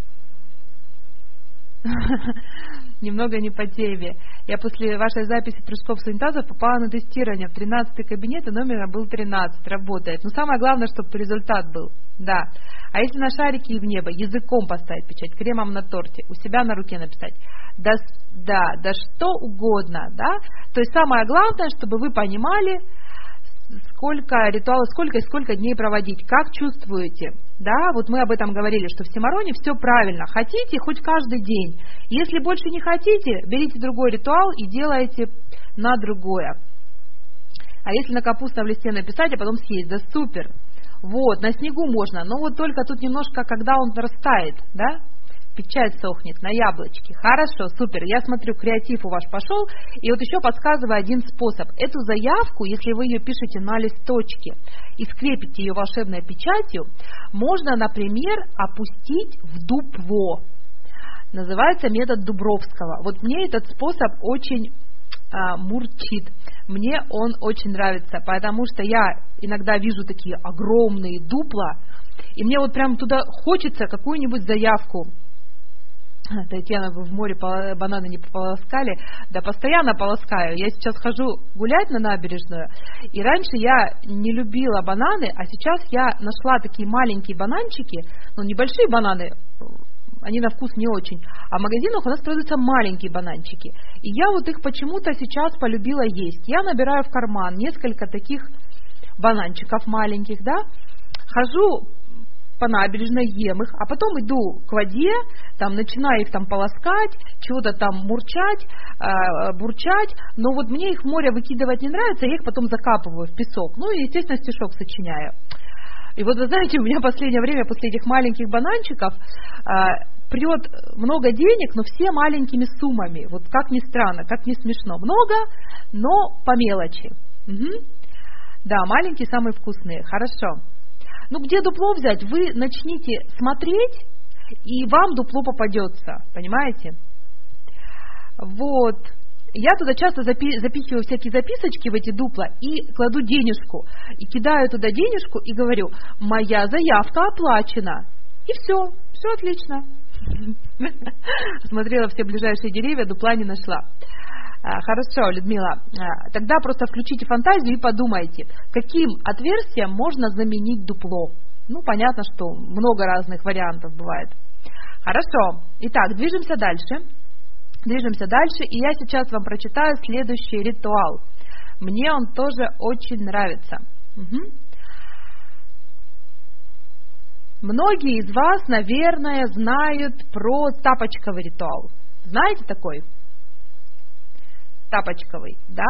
Немного не по теме. Я после вашей записи прыжков с унитазов попала на тестирование в 13-й кабинет, и номер был 13. Работает. Но самое главное, чтобы результат был. Да. А если на шарике и в небо, языком поставить печать, кремом на торте, у себя на руке написать. Да что угодно, да. То есть самое главное, чтобы вы понимали, сколько ритуалов, сколько дней проводить, как чувствуете. Да, вот мы об этом говорили, что в Симароне все правильно. Хотите, хоть каждый день. Если больше не хотите, берите другой ритуал и делайте на другое. А если на капустном листе написать, а потом съесть, да супер. Вот, на снегу можно, но вот только тут немножко, когда он растает, да, печать сохнет на яблочке. Хорошо, супер, я смотрю, креатив у вас пошел. И вот еще подсказываю один способ. Эту заявку, если вы ее пишете на листочке и скрепите ее волшебной печатью, можно, например, опустить в дупло. Называется метод Дубровского. Вот мне этот способ очень мурчит. Мне он очень нравится, потому что я иногда вижу такие огромные дупла, и мне вот прям туда хочется какую-нибудь заявку. Татьяна, вы в море бананы не полоскали? Да постоянно полоскаю. Я сейчас хожу гулять на набережную, и раньше я не любила бананы, а сейчас я нашла такие маленькие бананчики, небольшие бананы, они на вкус не очень, а в магазинах у нас продаются маленькие бананчики. И я вот их почему-то сейчас полюбила есть. Я набираю в карман несколько таких бананчиков маленьких, да, хожу по набережной, ем их, а потом иду к воде, там начинаю их там полоскать, чего-то там бурчать, но вот мне их в море выкидывать не нравится, я их потом закапываю в песок, и, естественно, стишок сочиняю. И вот вы знаете, у меня в последнее время после этих маленьких бананчиков прет много денег, но все маленькими суммами, вот как ни странно, как ни смешно, много, но по мелочи. Угу. Да, маленькие самые вкусные, хорошо. Где дупло взять? Вы начните смотреть, и вам дупло попадется, понимаете? Вот. Я туда часто запихиваю всякие записочки в эти дупла и кладу денежку. И кидаю туда денежку и говорю, моя заявка оплачена. И все отлично. Смотрела все ближайшие деревья, дупла не нашла. Хорошо, Людмила, тогда просто включите фантазию и подумайте, каким отверстием можно заменить дупло. Понятно, что много разных вариантов бывает. Хорошо, итак, движемся дальше, и я сейчас вам прочитаю следующий ритуал. Мне он тоже очень нравится. Угу. Многие из вас, наверное, знают про тапочковый ритуал. Знаете такой? Тапочковый, да?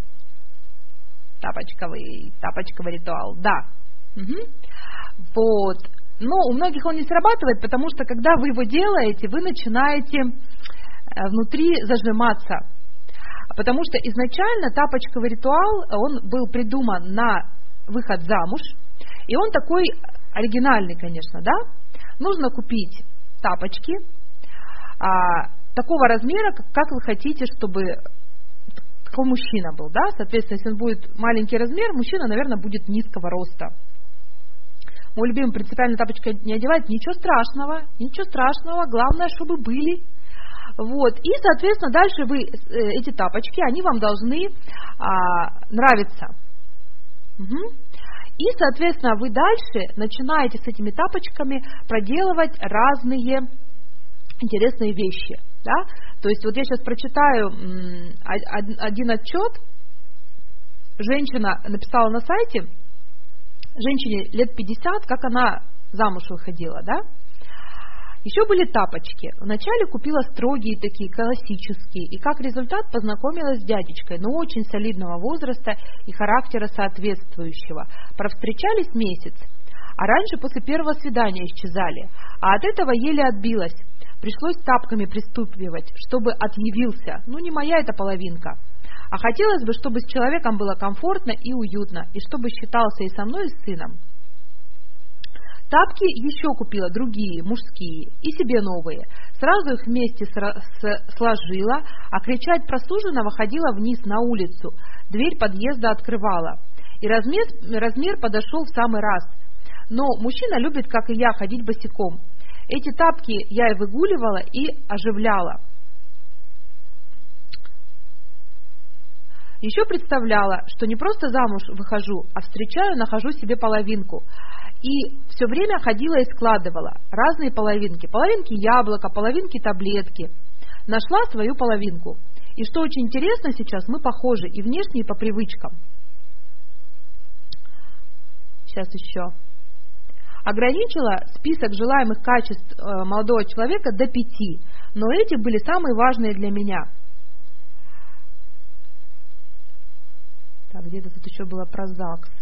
Тапочковый ритуал, да. Угу. Вот. Но у многих он не срабатывает, потому что когда вы его делаете, вы начинаете внутри зажиматься. Потому что изначально тапочковый ритуал, он был придуман на выход замуж, и он такой оригинальный, конечно, да? Нужно купить тапочки такого размера, как вы хотите, чтобы какой мужчина был, да? Соответственно, если он будет маленький размер, мужчина, наверное, будет низкого роста. Мой любимый принципиально тапочки не одевать, ничего страшного, главное, чтобы были. Вот. И, соответственно, дальше вы эти тапочки, они вам должны нравиться. Угу. И, соответственно, вы дальше начинаете с этими тапочками проделывать разные интересные вещи. Да? То есть вот я сейчас прочитаю один отчет. Женщина написала на сайте, женщине лет 50, как она замуж выходила, да? Еще были тапочки. Вначале купила строгие такие, классические, и как результат познакомилась с дядечкой, но очень солидного возраста и характера соответствующего. Провстречались месяц, а раньше после первого свидания исчезали, а от этого еле отбилась. Пришлось тапками приступивать, чтобы отъявился. Ну, не моя эта половинка. А хотелось бы, чтобы с человеком было комфортно и уютно, и чтобы считался и со мной, и с сыном. Тапки еще купила другие, мужские, и себе новые. Сразу их вместе сложила, а кричать про суженого ходила вниз на улицу. Дверь подъезда открывала. И размер подошел в самый раз. Но мужчина любит, как и я, ходить босиком. Эти тапки я и выгуливала, и оживляла. Еще представляла, что не просто замуж выхожу, а встречаю, нахожу себе половинку. И все время ходила и складывала разные половинки. Половинки яблока, половинки таблетки. Нашла свою половинку. И что очень интересно сейчас, мы похожи и внешне, и по привычкам. Сейчас еще. Ограничила список желаемых качеств молодого человека до 5, но эти были самые важные для меня. Так, где-то тут еще было про ЗАГС.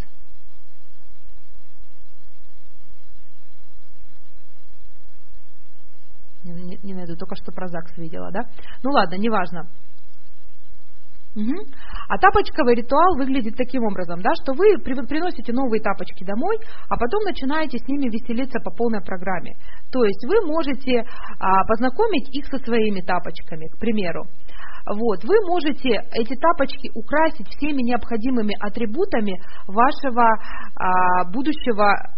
Не найду, только что про ЗАГС видела, да? Ну ладно, неважно. Угу. А тапочковый ритуал выглядит таким образом, да, что вы приносите новые тапочки домой, а потом начинаете с ними веселиться по полной программе. То есть вы можете познакомить их со своими тапочками, к примеру. Вот, вы можете эти тапочки украсить всеми необходимыми атрибутами вашего будущего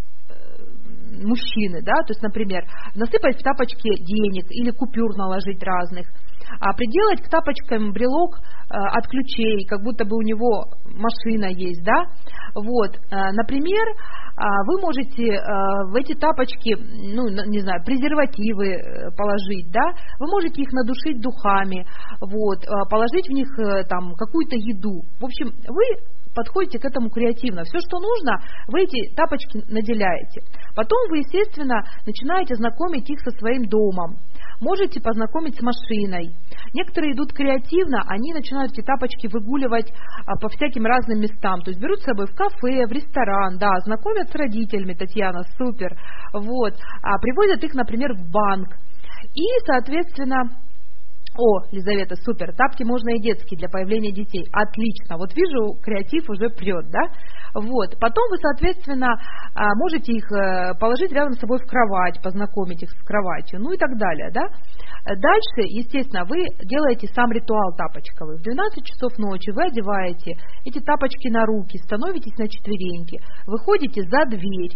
мужчины, да, то есть, например, насыпать в тапочки денег или купюр наложить разных, приделать к тапочкам брелок от ключей, как будто бы у него машина есть, да, вот, например, вы можете в эти тапочки, ну, не знаю, презервативы положить, да, вы можете их надушить духами, вот, положить в них там какую-то еду, в общем, вы подходите к этому креативно. Все, что нужно, вы эти тапочки наделяете. Потом вы, естественно, начинаете знакомить их со своим домом. Можете познакомить с машиной. Некоторые идут креативно, они начинают эти тапочки выгуливать по всяким разным местам. То есть берут с собой в кафе, в ресторан, да, знакомят с родителями, Татьяна, супер. Вот. Привозят их, например, в банк. И, соответственно... О, Лизавета, супер, тапки можно и детские для появления детей. Отлично, вот вижу, креатив уже прет, да? Вот, потом вы, соответственно, можете их положить рядом с собой в кровать, познакомить их с кроватью, ну и так далее, да? Дальше, естественно, вы делаете сам ритуал тапочковый. В 12 часов ночи вы одеваете эти тапочки на руки, становитесь на четвереньки, выходите за дверь.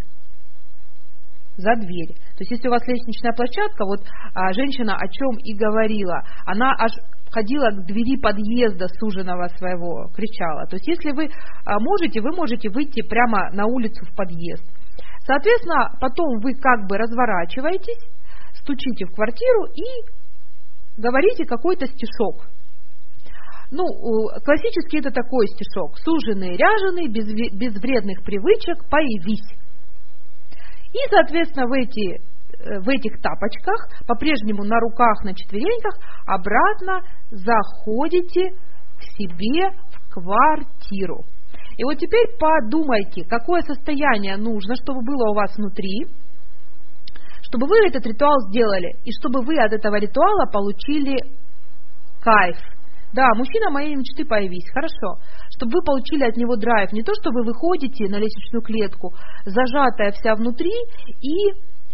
За дверь. То есть, если у вас лестничная площадка, вот женщина о чем и говорила, она аж ходила к двери подъезда суженого своего, кричала. То есть, если вы можете выйти прямо на улицу в подъезд. Соответственно, потом вы как бы разворачиваетесь, стучите в квартиру и говорите какой-то стишок. Ну, классически это такой стишок. Суженый, ряженый, без вредных привычек, появись. И, соответственно, в этих тапочках, по-прежнему на руках, на четвереньках, обратно заходите к себе в квартиру. И вот теперь подумайте, какое состояние нужно, чтобы было у вас внутри, чтобы вы этот ритуал сделали, и чтобы вы от этого ритуала получили кайф. Да, мужчина моей мечты, появись, хорошо. Чтобы вы получили от него драйв. Не то, что вы выходите на лестничную клетку, зажатая вся внутри, и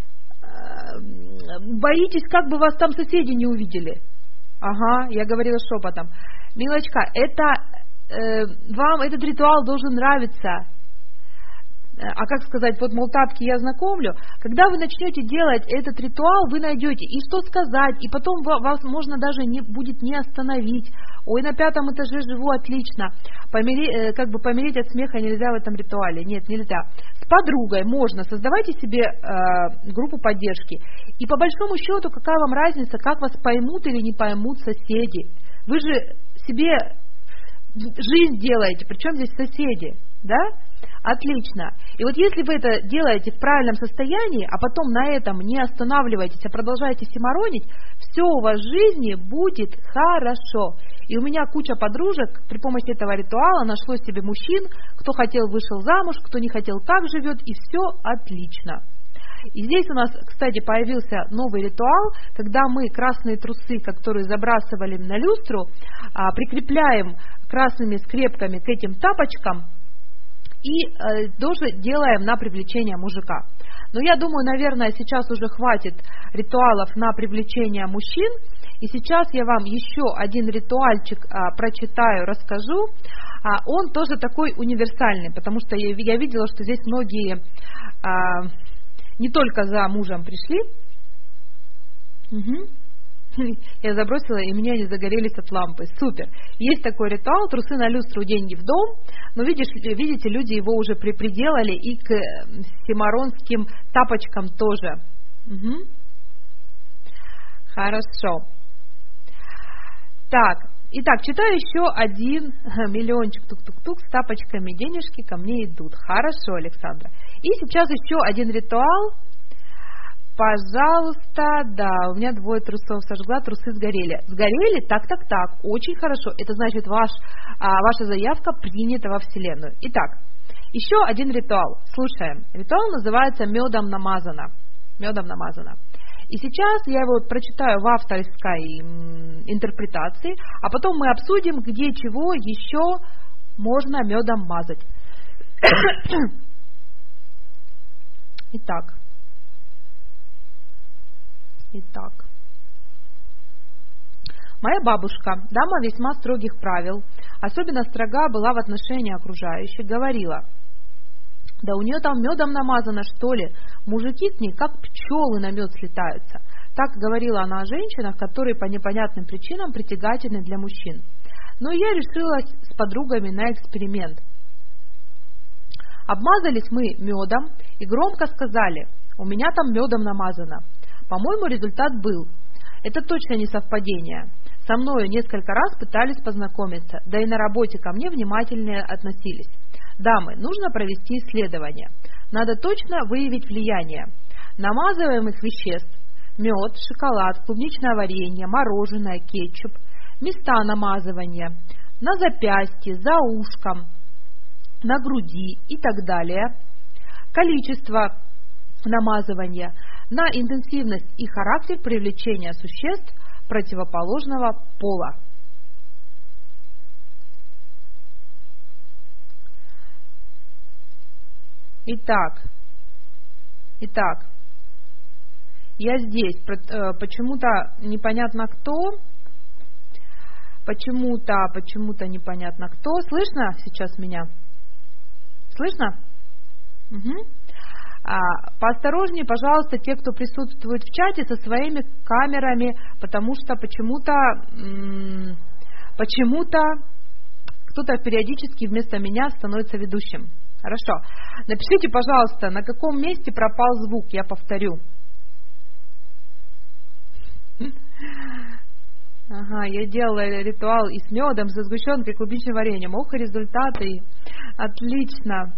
боитесь, как бы вас там соседи не увидели. Ага, я говорила шепотом. Милочка, вам этот ритуал должен нравиться. А как сказать, вот, мол, тапки я знакомлю. Когда вы начнете делать этот ритуал, вы найдете и что сказать, и потом вас можно даже будет не остановить. Ой, на 5-м этаже живу отлично. Помереть от смеха нельзя в этом ритуале. Нет, нельзя. С подругой можно. Создавайте себе группу поддержки. И по большому счету, какая вам разница, как вас поймут или не поймут соседи? Вы же себе жизнь делаете, причем здесь соседи, да? Отлично. И вот если вы это делаете в правильном состоянии, а потом на этом не останавливаетесь, а продолжаете симаронить, все у вас в жизни будет хорошо. И у меня куча подружек при помощи этого ритуала нашло себе мужчин, кто хотел, вышел замуж, кто не хотел, так живет, и все отлично. И здесь у нас, кстати, появился новый ритуал, когда мы красные трусы, которые забрасывали на люстру, прикрепляем красными скрепками к этим тапочкам и тоже делаем на привлечение мужика. Но я думаю, наверное, сейчас уже хватит ритуалов на привлечение мужчин. И сейчас я вам еще один ритуальчик прочитаю, расскажу. Он тоже такой универсальный, потому что я видела, что здесь многие не только за мужем пришли. Я забросила, и мне они загорелись от лампы. Супер. Есть такой ритуал: трусы на люстру, деньги в дом. Но видите, люди его уже приделали и к симаронским тапочкам тоже. Хорошо. Так, итак, читаю еще один миллиончик, тук-тук-тук, с тапочками денежки ко мне идут. Хорошо, Александра. И сейчас еще один ритуал. Пожалуйста, да, у меня 2 трусов сожгла, трусы сгорели. Сгорели? Так, очень хорошо. Это значит, ваша заявка принята во Вселенную. Итак, еще один ритуал. Слушаем. Ритуал называется «Медом намазано». Медом намазано. И сейчас я его прочитаю в авторской интерпретации, а потом мы обсудим, где чего еще можно медом мазать. Итак. Моя бабушка, дама весьма строгих правил, особенно строга была в отношении окружающих, говорила: да у нее там медом намазано, что ли, мужики к ней как пчелы на мед слетаются. Так говорила она о женщинах, которые по непонятным причинам притягательны для мужчин. Но я решилась с подругами на эксперимент. Обмазались мы медом и громко сказали: у меня там медом намазано. По-моему, результат был. Это точно не совпадение. Со мною несколько раз пытались познакомиться, да и на работе ко мне внимательнее относились. Дамы, нужно провести исследование. Надо точно выявить влияние намазываемых веществ: мед, шоколад, клубничное варенье, мороженое, кетчуп, места намазывания на запястье, за ушком, на груди и так далее, количество намазывания, на интенсивность и характер привлечения существ противоположного пола. Итак, я здесь, почему-то непонятно кто, почему-то непонятно кто. Слышно сейчас меня? Слышно? Угу. Поосторожнее, пожалуйста, те, кто присутствует в чате, со своими камерами, потому что почему-то кто-то периодически вместо меня становится ведущим. Хорошо. Напишите, пожалуйста, на каком месте пропал звук, я повторю. Ага, я делала ритуал и с медом, со сгущенкой, клубничным вареньем. Ох, результаты. Отлично.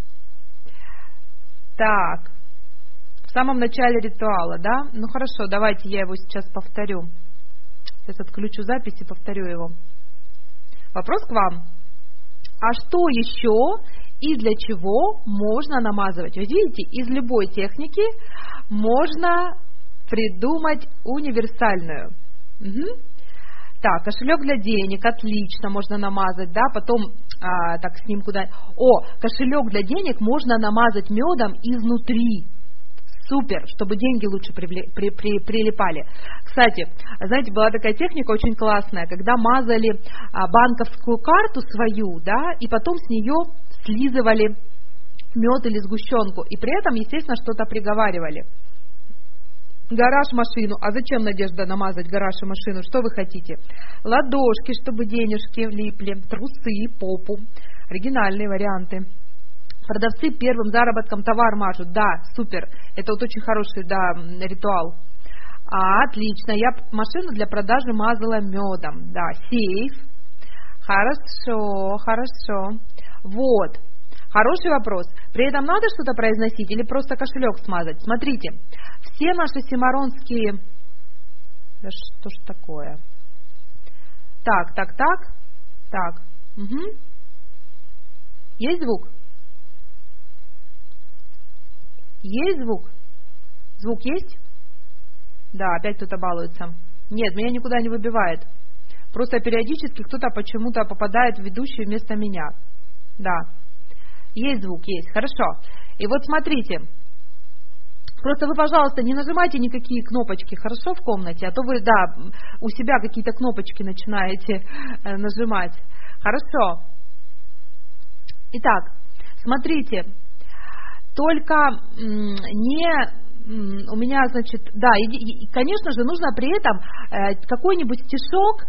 Так, в самом начале ритуала, да? Ну хорошо, давайте я его сейчас повторю. Сейчас отключу запись и повторю его. Вопрос к вам. А что еще и для чего можно намазывать? Вы видите, из любой техники можно придумать универсальную. Угу. Так, кошелек для денег, отлично, можно намазать, да, потом, так, с ним куда... Кошелек для денег можно намазать медом изнутри. Супер, чтобы деньги лучше прилипали. Кстати, знаете, была такая техника очень классная, когда мазали банковскую карту свою, да, и потом с нее слизывали мед или сгущенку, и при этом, естественно, что-то приговаривали. Гараж, машину. А зачем, Надежда, намазать гараж и машину? Что вы хотите? Ладошки, чтобы денежки липли, трусы, попу. Оригинальные варианты. Продавцы первым заработком товар мажут. Да, супер. Это вот очень хороший, да, ритуал. Отлично. Я машину для продажи мазала медом. Да, сейф. Хорошо. Вот. Хороший вопрос. При этом надо что-то произносить или просто кошелек смазать? Смотрите, все наши симаронские... Да что ж такое? Так. Угу. Есть звук? Есть звук? Звук есть? Да, опять кто-то балуется. Нет, меня никуда не выбивает. Просто периодически кто-то почему-то попадает в ведущую вместо меня. Да. Есть звук, есть. Хорошо. И вот смотрите. Просто вы, пожалуйста, не нажимайте никакие кнопочки, хорошо, в комнате, а то вы, да, у себя какие-то кнопочки начинаете нажимать. Хорошо. Итак, смотрите. Только у меня, значит, да, и, конечно же, нужно при этом какой-нибудь стишок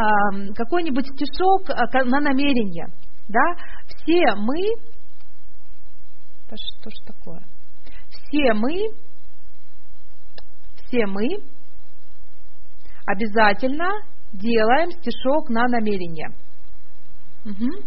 на намерение, да. Все мы, да что ж такое? Все мы обязательно делаем стишок на намерение. Угу.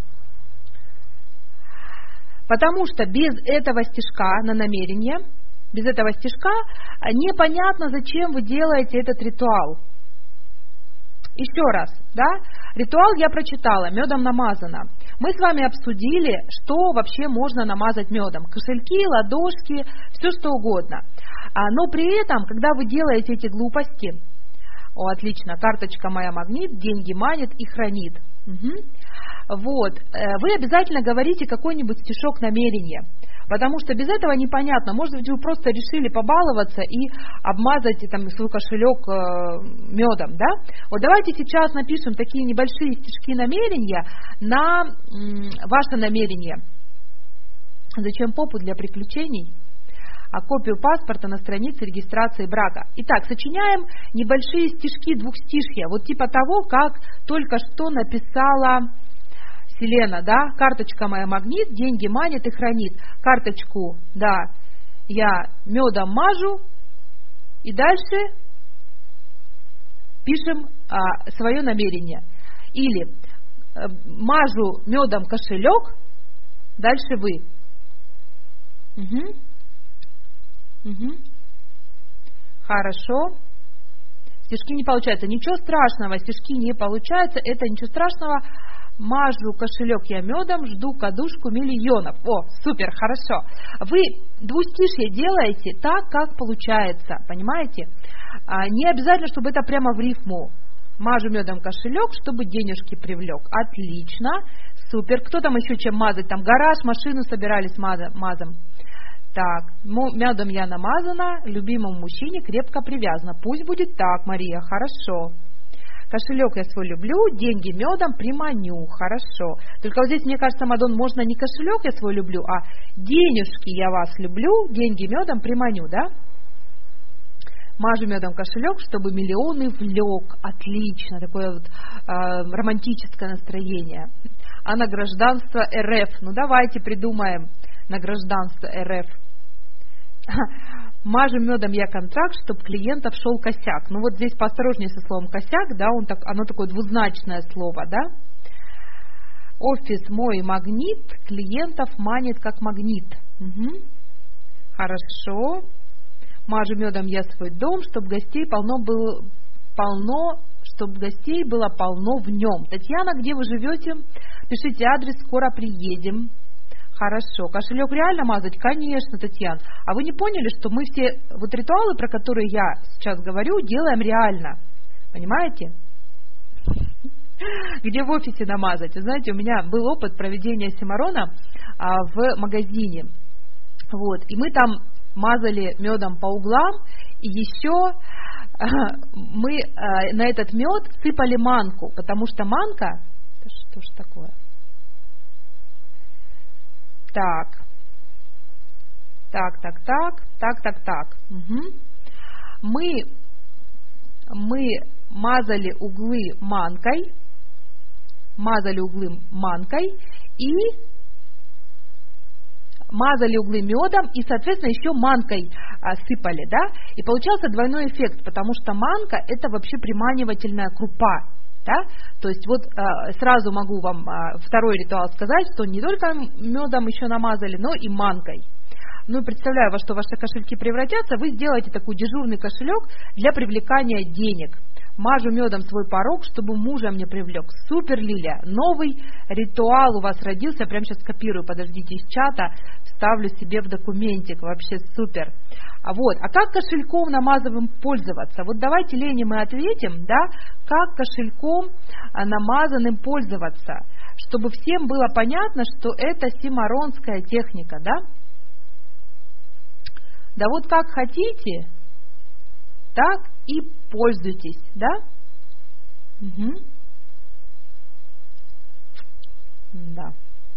Потому что без этого стишка на намерение, без этого стишка непонятно, зачем вы делаете этот ритуал. Еще раз, да? Ритуал я прочитала, медом намазано. Мы с вами обсудили, что вообще можно намазать медом. Кошельки, ладошки, все что угодно. Но при этом, когда вы делаете эти глупости, отлично, карточка моя магнит, деньги манит и хранит. Угу. Вот, вы обязательно говорите какой-нибудь стишок намерения. Потому что без этого непонятно. Может быть, вы просто решили побаловаться и обмазать там свой кошелек медом, да? Вот давайте сейчас напишем такие небольшие стишки намерения на ваше намерение. Зачем попу для приключений? А копию паспорта на странице регистрации брака. Итак, сочиняем небольшие стишки двухстишья. Вот типа того, как только что написала Селена, да, карточка моя магнит, деньги манит и хранит. Карточку, да, я медом мажу, и дальше пишем свое намерение. Или мажу медом кошелек, дальше вы. Угу. Хорошо. Стишки не получаются. Ничего страшного, стишки не получаются, это ничего страшного. Мажу кошелек я медом, жду кадушку миллионов. О, супер, хорошо. Вы двустишье делаете так, как получается, понимаете? Не обязательно, чтобы это прямо в рифму. Мажу медом кошелек, чтобы денежки привлек. Отлично, супер. Кто там еще чем мазать? Там гараж, машину собирались мазом. Так, медом я намазана, любимому мужчине крепко привязана. Пусть будет так, Мария, хорошо. Кошелек я свой люблю, деньги медом приманю, хорошо. Только вот здесь, мне кажется, Мадон, можно не кошелек я свой люблю, а денежки я вас люблю, деньги медом приманю, да? Мажу медом кошелек, чтобы миллионы влек. Отлично, такое вот романтическое настроение. А на гражданство РФ, ну давайте придумаем на гражданство РФ. Мажу медом я контракт, чтобы клиентов шел косяк. Ну вот здесь поосторожнее со словом косяк, да, оно такое двузначное слово, да. Офис мой магнит, клиентов манит как магнит. Угу. Хорошо. Мажу медом я свой дом, чтобы гостей было полно в нем. Татьяна, где вы живете? Пишите адрес, скоро приедем. Хорошо. Кошелек реально мазать? Конечно, Татьяна. А вы не поняли, что мы все вот ритуалы, про которые я сейчас говорю, делаем реально? Понимаете? Где в офисе намазать? Вы знаете, у меня был опыт проведения симарона в магазине. Вот. И мы там мазали медом по углам, и еще мы на этот мед сыпали манку, потому что манка... Это что ж такое? Так. Угу. Мы мазали углы манкой и мазали углы медом и, соответственно, еще манкой сыпали, да? И получался двойной эффект, потому что манка — это вообще приманивательная крупа. Да? То есть вот сразу могу вам второй ритуал сказать, что не только медом еще намазали, но и манкой. Ну и представляю, во что ваши кошельки превратятся, вы сделаете такой дежурный кошелек для привлекания денег. Мажу медом свой порог, чтобы мужа мне привлек. Супер, Лилия. Новый ритуал у вас родился. Прямо сейчас копирую, подождите, из чата. Вставлю себе в документик. Вообще супер. А как кошельком намазовым пользоваться? Вот давайте, Лене, мы ответим, да, как кошельком намазанным пользоваться, чтобы всем было понятно, что это симаронская техника, да? Да вот как хотите, так и пользуйтесь, да? Угу. Да.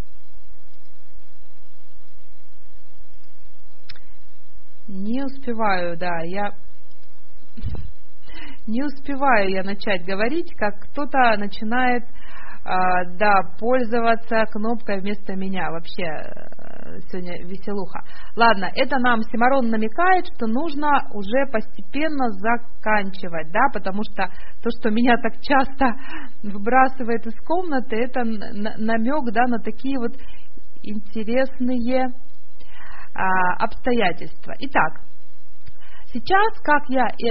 Не успеваю, да, не успеваю я начать говорить, как кто-то начинает, пользоваться кнопкой вместо меня. Вообще сегодня веселуха. Ладно, это нам Симарон намекает, что нужно уже постепенно заканчивать, да, потому что то, что меня так часто выбрасывает из комнаты, это намек, да, на такие вот интересные обстоятельства. Итак, сейчас, как я и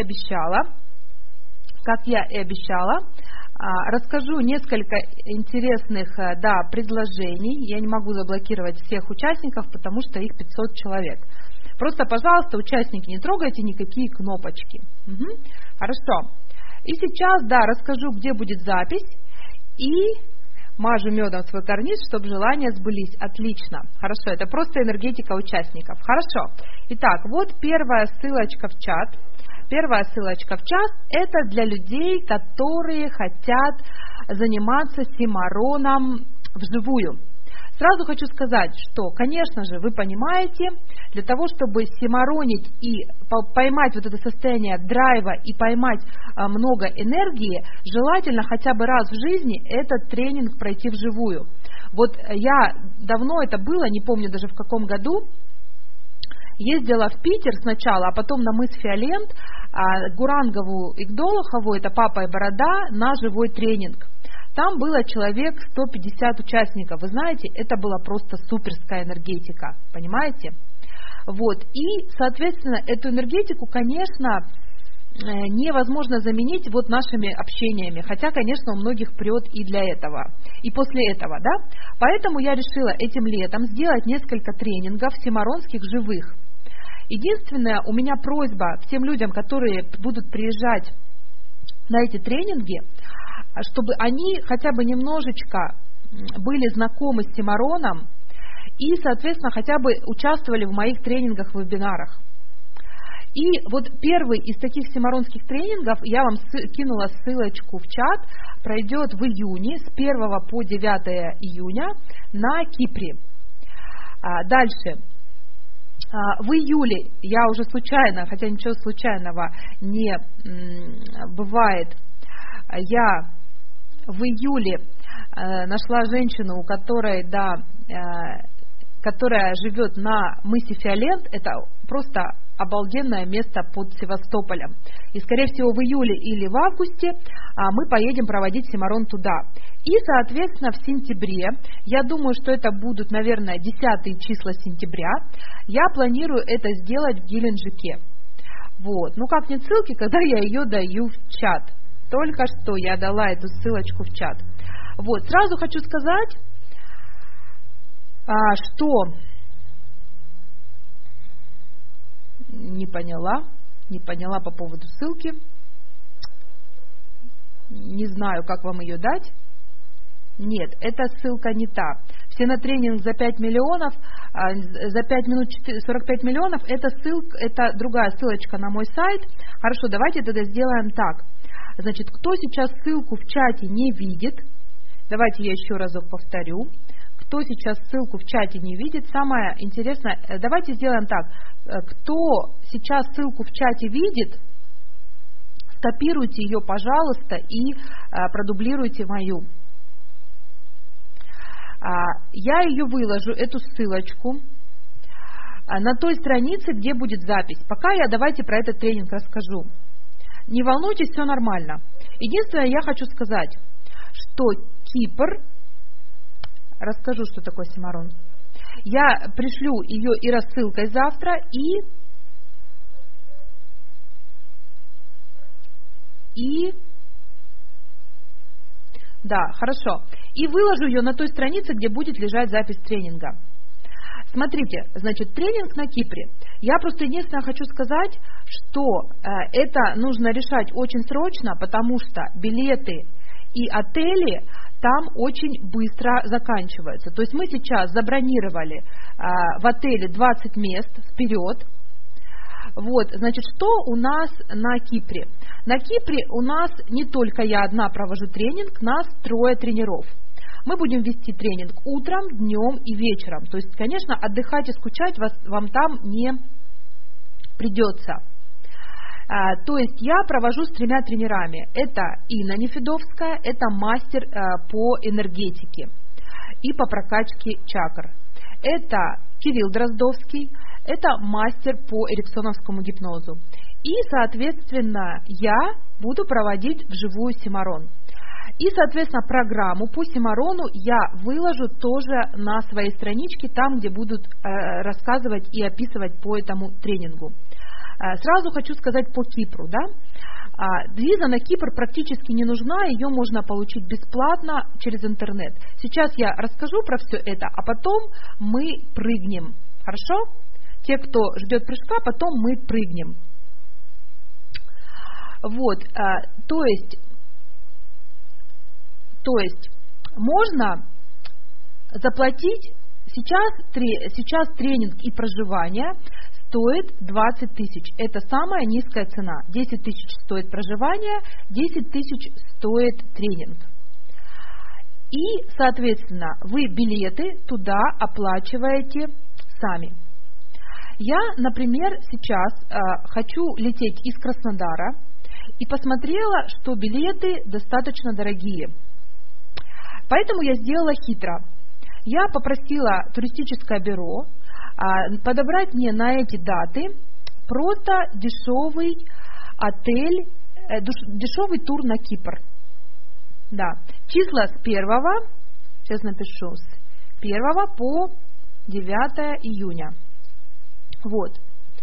обещала, расскажу несколько интересных, предложений. Я не могу заблокировать всех участников, потому что их 500 человек. Просто, пожалуйста, участники, не трогайте никакие кнопочки. Угу. Хорошо. И сейчас, расскажу, где будет запись. И мажу медом свой карниз, чтобы желания сбылись. Отлично. Хорошо. Это просто энергетика участников. Хорошо. Итак, вот первая ссылочка в чат. Первая ссылочка в чат – это для людей, которые хотят заниматься симароном вживую. Сразу хочу сказать, что, конечно же, вы понимаете, для того, чтобы симаронить и поймать вот это состояние драйва и поймать много энергии, желательно хотя бы раз в жизни этот тренинг пройти вживую. Вот я давно это было, не помню даже в каком году, ездила в Питер сначала, а потом на мыс Фиолент, Гурангову и Гдолохову, это «Папа и борода», на живой тренинг. Там было человек 150 участников. Вы знаете, это была просто суперская энергетика, понимаете? Вот. И, соответственно, эту энергетику, конечно, невозможно заменить вот нашими общениями. Хотя, конечно, у многих прет и для этого, и после этого, да? Поэтому я решила этим летом сделать несколько тренингов симаронских живых. Единственная у меня просьба всем людям, которые будут приезжать на эти тренинги, чтобы они хотя бы немножечко были знакомы с симароном и, соответственно, хотя бы участвовали в моих тренингах, вебинарах. И вот первый из таких симаронских тренингов, я вам кинула ссылочку в чат, пройдет в июне, с 1 по 9 июня на Кипре. Дальше. В июле я уже случайно, хотя ничего случайного не бывает, я в июле нашла женщину, у которой, которая живет на мысе Фиолент, это просто обалденное место под Севастополем. И, скорее всего, в июле или в августе мы поедем проводить симарон туда. И, соответственно, в сентябре, я думаю, что это будут, наверное, 10 числа сентября, я планирую это сделать в Геленджике. Вот. Ну, как нет ссылки, когда я ее даю в чат. Только что я дала эту ссылочку в чат. Вот. Сразу хочу сказать, что... Не поняла по поводу ссылки. Не знаю, как вам ее дать. Нет, эта ссылка не та. Все на тренинг за 5 миллионов, за 5 минут 45 миллионов, это другая ссылочка на мой сайт. Хорошо, давайте тогда сделаем так. Значит, кто сейчас ссылку в чате не видит, давайте я еще разок повторю. Кто сейчас ссылку в чате не видит, самое интересное, давайте сделаем так. Кто сейчас ссылку в чате видит, скопируйте ее, пожалуйста, и продублируйте мою. Я ее выложу, эту ссылочку, на той странице, где будет запись. Пока я давайте про этот тренинг расскажу. Не волнуйтесь, все нормально. Единственное, я хочу сказать, что Кипр, расскажу, что такое Симарон. Я пришлю ее и рассылкой завтра, и да, хорошо. И выложу ее на той странице, где будет лежать запись тренинга. Смотрите, значит, тренинг на Кипре. Я просто единственное хочу сказать, что это нужно решать очень срочно, потому что билеты и отели там очень быстро заканчиваются. То есть мы сейчас забронировали в отеле 20 мест вперед. Вот, значит, что у нас на Кипре? На Кипре у нас не только я одна провожу тренинг, нас 3 тренеров. Мы будем вести тренинг утром, днем и вечером. То есть, конечно, отдыхать и скучать вам там не придется. То есть я провожу с 3 тренерами. Это Инна Нефедовская, это мастер по энергетике и по прокачке чакр. Это Кирилл Дроздовский, это мастер по эриксоновскому гипнозу. И, соответственно, я буду проводить вживую Симарон. И, соответственно, программу по Симарону я выложу тоже на своей страничке, там, где будут рассказывать и описывать по этому тренингу. Сразу хочу сказать по Кипру. Да? Виза на Кипр практически не нужна, ее можно получить бесплатно через интернет. Сейчас я расскажу про все это, а потом мы прыгнем. Хорошо? Те, кто ждет прыжка, потом мы прыгнем. Вот, то есть можно заплатить, сейчас тренинг и проживание стоит 20 тысяч. Это самая низкая цена. 10 тысяч стоит проживание, 10 тысяч стоит тренинг. И, соответственно, вы билеты туда оплачиваете сами. Я, например, сейчас хочу лететь из Краснодара и посмотрела, что билеты достаточно дорогие. Поэтому я сделала хитро. Я попросила туристическое бюро подобрать мне на эти даты просто дешевый отель, дешевый тур на Кипр. Да. Числа с 1, сейчас напишу, с 1 по 9 июня. Вот.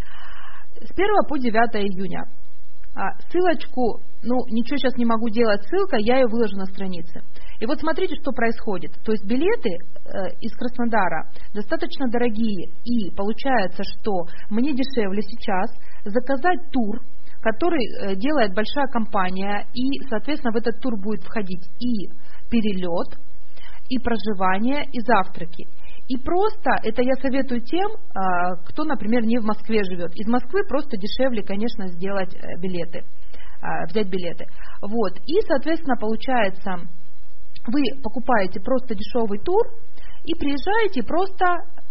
С 1 по 9 июня. Ссылочку, ничего сейчас не могу делать, ссылка, я ее выложу на странице. И вот смотрите, что происходит. То есть билеты из Краснодара достаточно дорогие. И получается, что мне дешевле сейчас заказать тур, который делает большая компания. И, соответственно, в этот тур будет входить и перелет, и проживание, и завтраки. И просто, это я советую тем, кто, например, не в Москве живет. Из Москвы просто дешевле, конечно, сделать билеты, взять билеты. Вот. И, соответственно, получается, вы покупаете просто дешевый тур и приезжаете просто...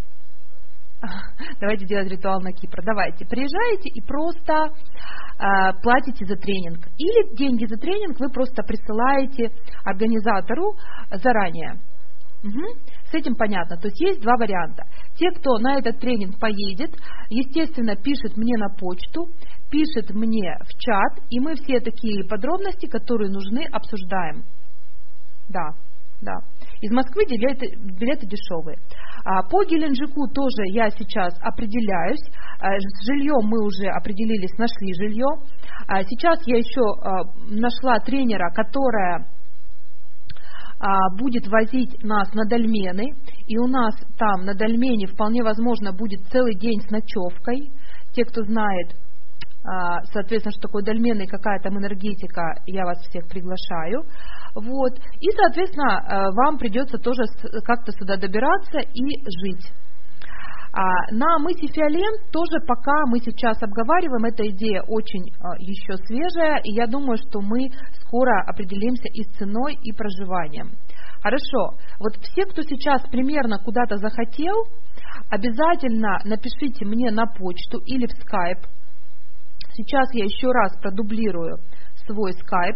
Давайте делать ритуал на Кипр. Давайте. Приезжаете и просто платите за тренинг. Или деньги за тренинг вы просто присылаете организатору заранее. Угу. С этим понятно. То есть есть 2 варианта. Те, кто на этот тренинг поедет, естественно, пишет мне на почту, пишет мне в чат, и мы все такие подробности, которые нужны, обсуждаем. Да. Из Москвы билеты дешевые. По Геленджику тоже я сейчас определяюсь. С жильем мы уже определились, нашли жилье. Сейчас я еще нашла тренера, которая будет возить нас на дольмены, и у нас там на дольмене вполне возможно будет целый день с ночевкой. Те, кто знает, соответственно, что такое дольмены и какая там энергетика, я вас всех приглашаю. Вот. И, соответственно, вам придется тоже как-то сюда добираться и жить. На мысе Фиолен тоже пока мы сейчас обговариваем, эта идея очень еще свежая, и я думаю, что мы скоро определимся и с ценой, и проживанием. Хорошо, вот все, кто сейчас примерно куда-то захотел, обязательно напишите мне на почту или в скайп. Сейчас я еще раз продублирую свой скайп.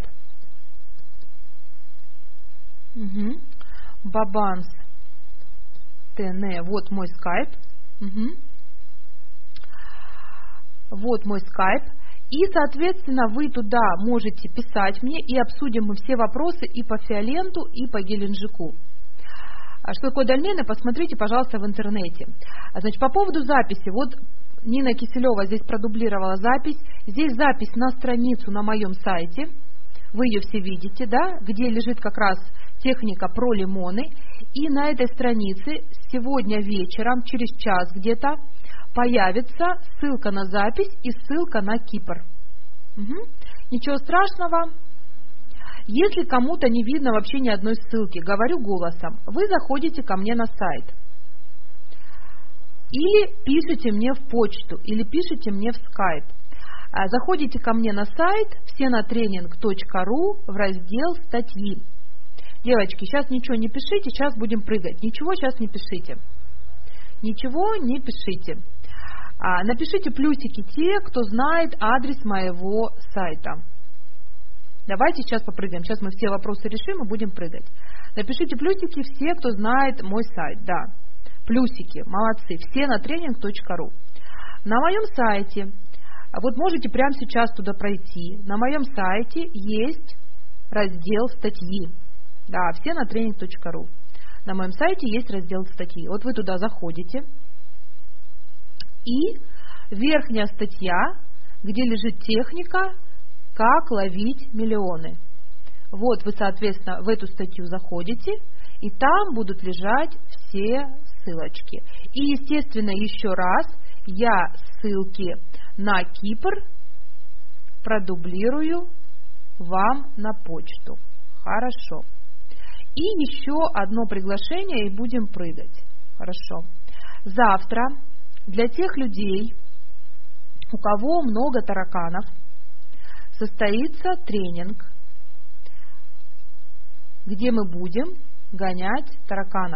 Угу. Бабанс ТН, вот мой скайп. Угу. Вот мой скайп. И, соответственно, вы туда можете писать мне, и обсудим мы все вопросы и по Фиоленту, и по Геленджику. А что такое дольмены, посмотрите, пожалуйста, в интернете. Значит, по поводу записи. Вот Нина Киселева здесь продублировала запись. Здесь запись на страницу на моем сайте. Вы ее все видите, да, где лежит как раз техника про лимоны. И на этой странице сегодня вечером, через час где-то, появится ссылка на запись и ссылка на Кипр. Угу. Ничего страшного. Если кому-то не видно вообще ни одной ссылки, говорю голосом, вы заходите ко мне на сайт. Или пишите мне в почту, или пишите мне в скайп. Заходите ко мне на сайт всенатренинг.ру в раздел «Статьи». Девочки, сейчас ничего не пишите, сейчас будем прыгать. Ничего сейчас не пишите. Ничего не пишите. Напишите плюсики те, кто знает адрес моего сайта. Давайте сейчас попрыгаем. Сейчас мы все вопросы решим и будем прыгать. Напишите плюсики все, кто знает мой сайт. Да, плюсики, молодцы. Всенатренинг.ру. На моем сайте, вот можете прямо сейчас туда пройти. На моем сайте есть раздел «Статьи». Да, всенатренинг.ру. На моем сайте есть раздел «Статьи». Вот вы туда заходите. И верхняя статья, где лежит техника «Как ловить миллионы». Вот вы, соответственно, в эту статью заходите, и там будут лежать все ссылочки. И, естественно, еще раз я ссылки на Кипр продублирую вам на почту. Хорошо. И еще одно приглашение, и будем прыгать. Хорошо. Завтра для тех людей, у кого много тараканов, состоится тренинг, где мы будем гонять тараканов.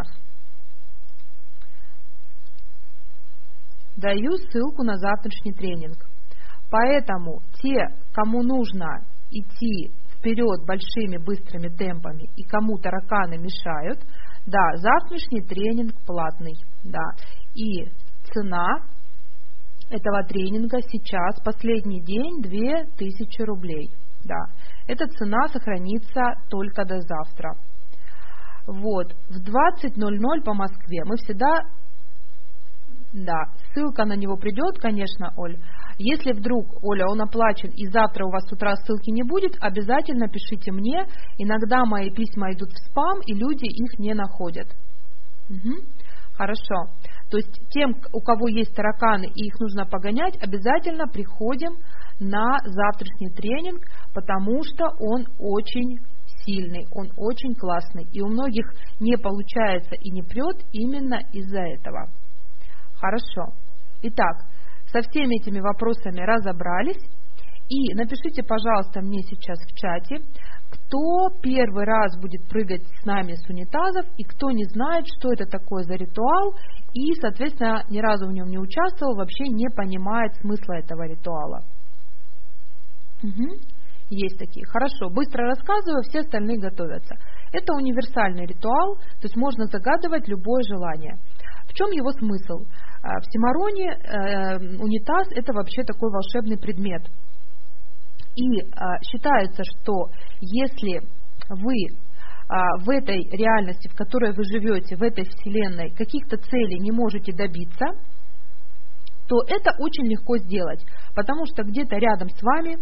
Даю ссылку на завтрашний тренинг. Поэтому те, кому нужно идти вперед большими быстрыми темпами и кому тараканы мешают, да, завтрашний тренинг платный, да, и цена этого тренинга сейчас, последний день, 2000 рублей. Да. Эта цена сохранится только до завтра. Вот. В 20:00 по Москве мы всегда... Да, ссылка на него придет, конечно, Оль. Если вдруг, Оля, он оплачен и завтра у вас с утра ссылки не будет, обязательно пишите мне. Иногда мои письма идут в спам, и люди их не находят. Угу. Хорошо. То есть тем, у кого есть тараканы и их нужно погонять, обязательно приходим на завтрашний тренинг, потому что он очень сильный, он очень классный. И у многих не получается и не прет именно из-за этого. Хорошо. Итак, со всеми этими вопросами разобрались. И напишите, пожалуйста, мне сейчас в чате, кто первый раз будет прыгать с нами с унитазов и кто не знает, что это такое за ритуал и, соответственно, ни разу в нем не участвовал, вообще не понимает смысла этого ритуала. Угу. Есть такие. Хорошо, быстро рассказываю, все остальные готовятся. Это универсальный ритуал, то есть можно загадывать любое желание. В чем его смысл? В Симароне унитаз – это вообще такой волшебный предмет. И считается, что если вы в этой реальности, в которой вы живете, в этой вселенной, каких-то целей не можете добиться, то это очень легко сделать, потому что где-то рядом с вами,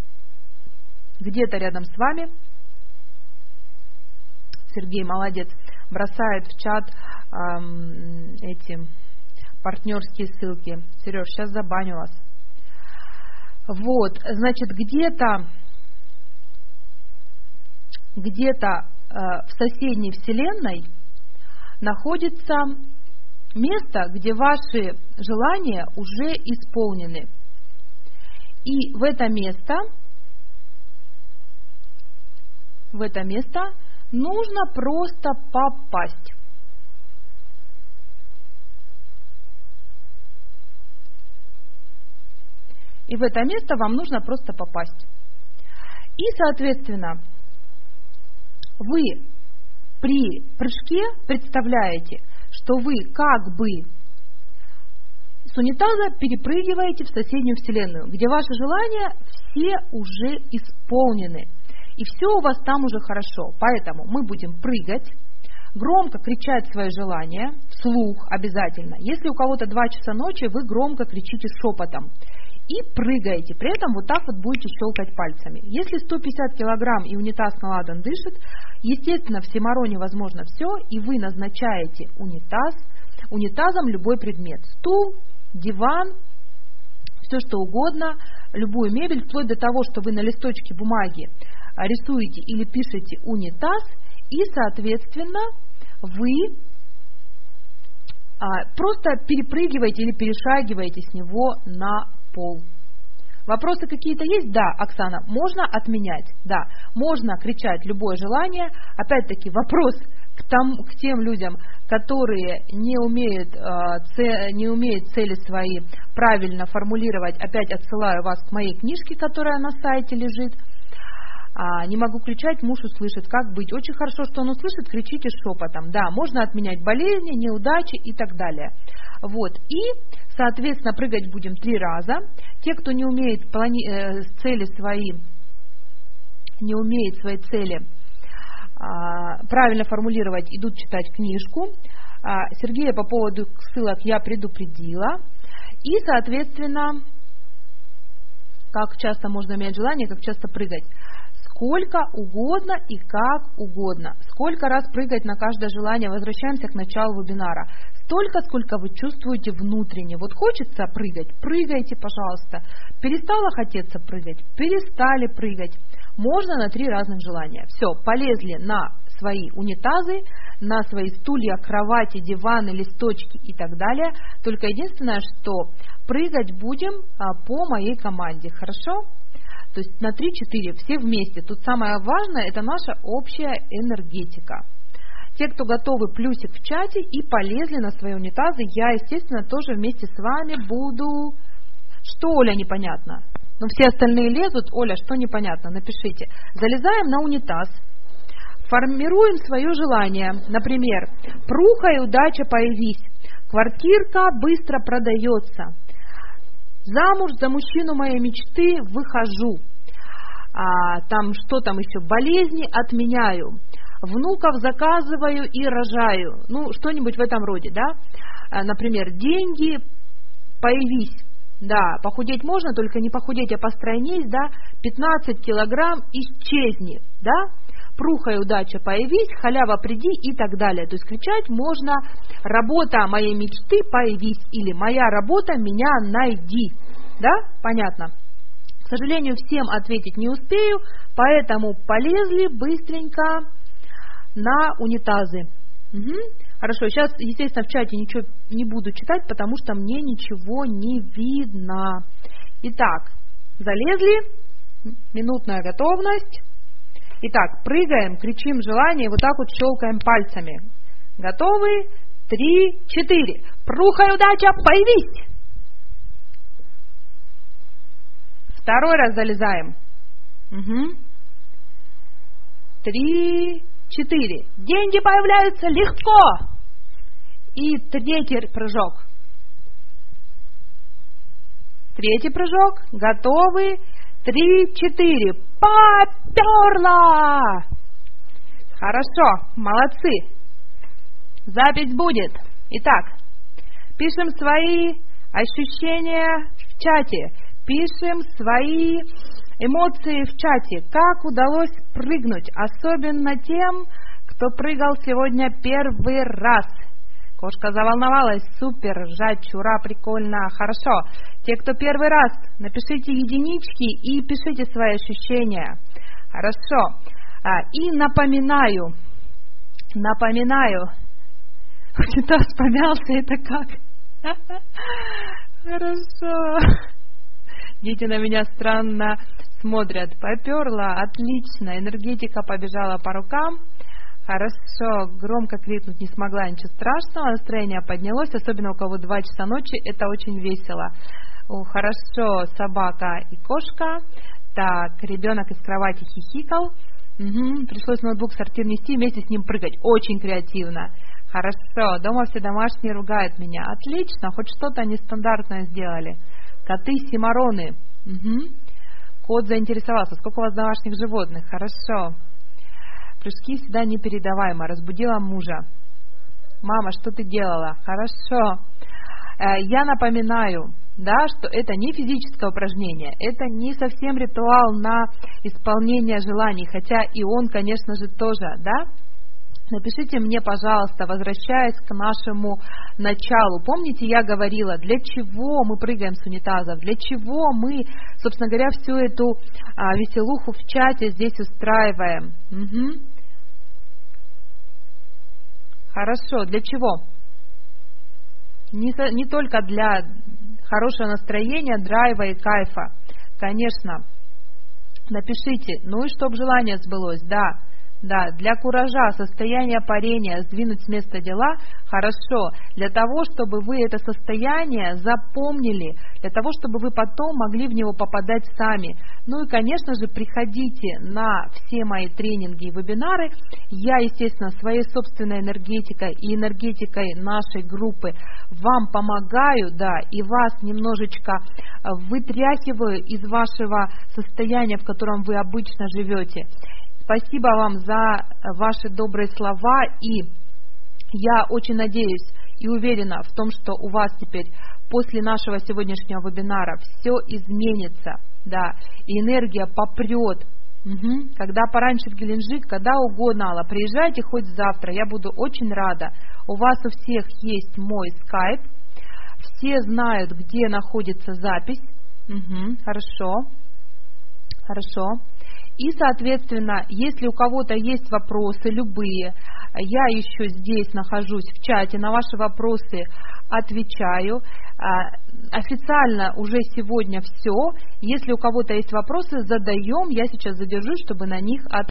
Сергей молодец, бросает в чат эти партнерские ссылки. Сереж, сейчас забаню вас. Вот, значит, где-то в соседней вселенной находится место, где ваши желания уже исполнены. И в это место нужно просто попасть. И в это место вам нужно просто попасть. И, соответственно, вы при прыжке представляете, что вы как бы С унитаза перепрыгиваете в соседнюю вселенную, где ваши желания все уже исполнены. И все у вас там уже хорошо. Поэтому мы будем прыгать, громко кричать свои желания, вслух обязательно. Если у кого-то 2 часа ночи, вы громко кричите шепотом. И прыгаете. При этом вот так вот будете щелкать пальцами. Если 150 килограмм и унитаз наладан дышит, естественно, в Симароне возможно все, и вы назначаете унитазом любой предмет. Стул, диван, все что угодно, любую мебель, вплоть до того, что вы на листочке бумаги рисуете или пишете унитаз, и, соответственно, вы просто перепрыгиваете или перешагиваете с него на пол. Вопросы какие-то есть? Да, Оксана, можно отменять. Да, можно кричать любое желание. Опять-таки вопрос к тем людям, которые не умеют цели свои правильно формулировать. Опять отсылаю вас к моей книжке, которая на сайте лежит. Не могу кричать, муж услышит. Как быть? Очень хорошо, что он услышит, кричите шепотом. Да, можно отменять болезни, неудачи и так далее. Вот. И, соответственно, прыгать будем 3 раза. Те, кто не умеет свои цели правильно формулировать, идут читать книжку. Сергея по поводу ссылок я предупредила. И, соответственно, как часто можно менять желание, как часто прыгать. Сколько угодно и как угодно. Сколько раз прыгать на каждое желание. Возвращаемся к началу вебинара. Столько, сколько вы чувствуете внутренне. Вот хочется прыгать, прыгайте, пожалуйста. Перестало хотеться прыгать, перестали прыгать. Можно на 3 разных желания. Все, полезли на свои унитазы, на свои стулья, кровати, диваны, листочки и так далее. Только единственное, что прыгать будем по моей команде. Хорошо? То есть на 3-4, все вместе. Тут самое важное, это наша общая энергетика. Те, кто готовы, плюсик в чате и полезли на свои унитазы, я, естественно, тоже вместе с вами буду... Что, Оля, непонятно? Ну, все остальные лезут. Оля, что непонятно? Напишите. Залезаем на унитаз, формируем свое желание. Например, пруха и удача появись, квартирка быстро продается, замуж за мужчину моей мечты выхожу, там что там еще, болезни отменяю, внуков заказываю и рожаю, ну что-нибудь в этом роде, да, например, деньги появись, да, похудеть можно, только не похудеть, а постройнись, да, 15 килограмм исчезни, да, пруха и удача появись, халява приди и так далее. То есть кричать можно работа моей мечты появись или моя работа меня найди. Да? Понятно? К сожалению, всем ответить не успею, поэтому полезли быстренько на унитазы. Угу. Хорошо, сейчас, естественно, в чате ничего не буду читать, потому что мне ничего не видно. Итак, залезли, минутная готовность. Итак, прыгаем, кричим желание, вот так вот щелкаем пальцами. Готовы? 3, 4. Пруха и удача, появись! 2 раз залезаем. Угу. 3, 4. Деньги появляются легко. И 3 прыжок. 3 прыжок. Готовы? 3, 4. Поперла! Хорошо, молодцы. Запись будет. Итак, пишем свои ощущения в чате. Пишем свои эмоции в чате. Как удалось прыгнуть, особенно тем, кто прыгал сегодня 1 раз. Кошка заволновалась. Супер, ржать, ура, прикольно, хорошо. Те, кто 1 раз, напишите единички и пишите свои ощущения. Хорошо. И напоминаю, унитаз помялся, это как? Хорошо. Дети на меня странно смотрят. Поперла, отлично, энергетика побежала по рукам. Хорошо, громко крикнуть не смогла, ничего страшного, настроение поднялось, особенно у кого 2 часа ночи, это очень весело. Хорошо, собака и кошка. Так, ребенок из кровати хихикал. Пришлось ноутбук в сортир нести, вместе с ним прыгать. Очень креативно. Хорошо. Дома все домашние ругают меня. Отлично. Хоть что-то они стандартное сделали. Коты-симароны. Угу. Кот заинтересовался. Сколько у вас домашних животных? Хорошо. Прыжки всегда непередаваемо. Разбудила мужа. Мама, что ты делала? Хорошо. Я напоминаю, да, что это не физическое упражнение, это не совсем ритуал на исполнение желаний, хотя и он, конечно же, тоже, да. Напишите мне, пожалуйста, возвращаясь к нашему началу. Помните, я говорила, для чего мы прыгаем с унитазов, для чего мы, собственно говоря, всю эту веселуху в чате здесь устраиваем. Угу. Хорошо, для чего? Не только для хорошего настроения, драйва и кайфа. Конечно. Напишите. Ну и чтоб желание сбылось. Да. Да, для куража, состояния парения, сдвинуть с места дела, хорошо. Для того, чтобы вы это состояние запомнили, для того, чтобы вы потом могли в него попадать сами. Ну и, конечно же, приходите на все мои тренинги и вебинары. Я, естественно, своей собственной энергетикой и энергетикой нашей группы вам помогаю, да, и вас немножечко вытряхиваю из вашего состояния, в котором вы обычно живете. Спасибо вам за ваши добрые слова, и я очень надеюсь и уверена в том, что у вас теперь после нашего сегодняшнего вебинара все изменится, да, и энергия попрет. Угу. Когда пораньше в Геленджик, когда угодно, Алла, приезжайте хоть завтра, я буду очень рада. У вас у всех есть мой скайп, все знают, где находится запись. Угу. Хорошо, хорошо. И, соответственно, если у кого-то есть вопросы, любые, я еще здесь нахожусь в чате, на ваши вопросы отвечаю. Официально уже сегодня все. Если у кого-то есть вопросы, задаем. Я сейчас задержусь, чтобы на них ответить.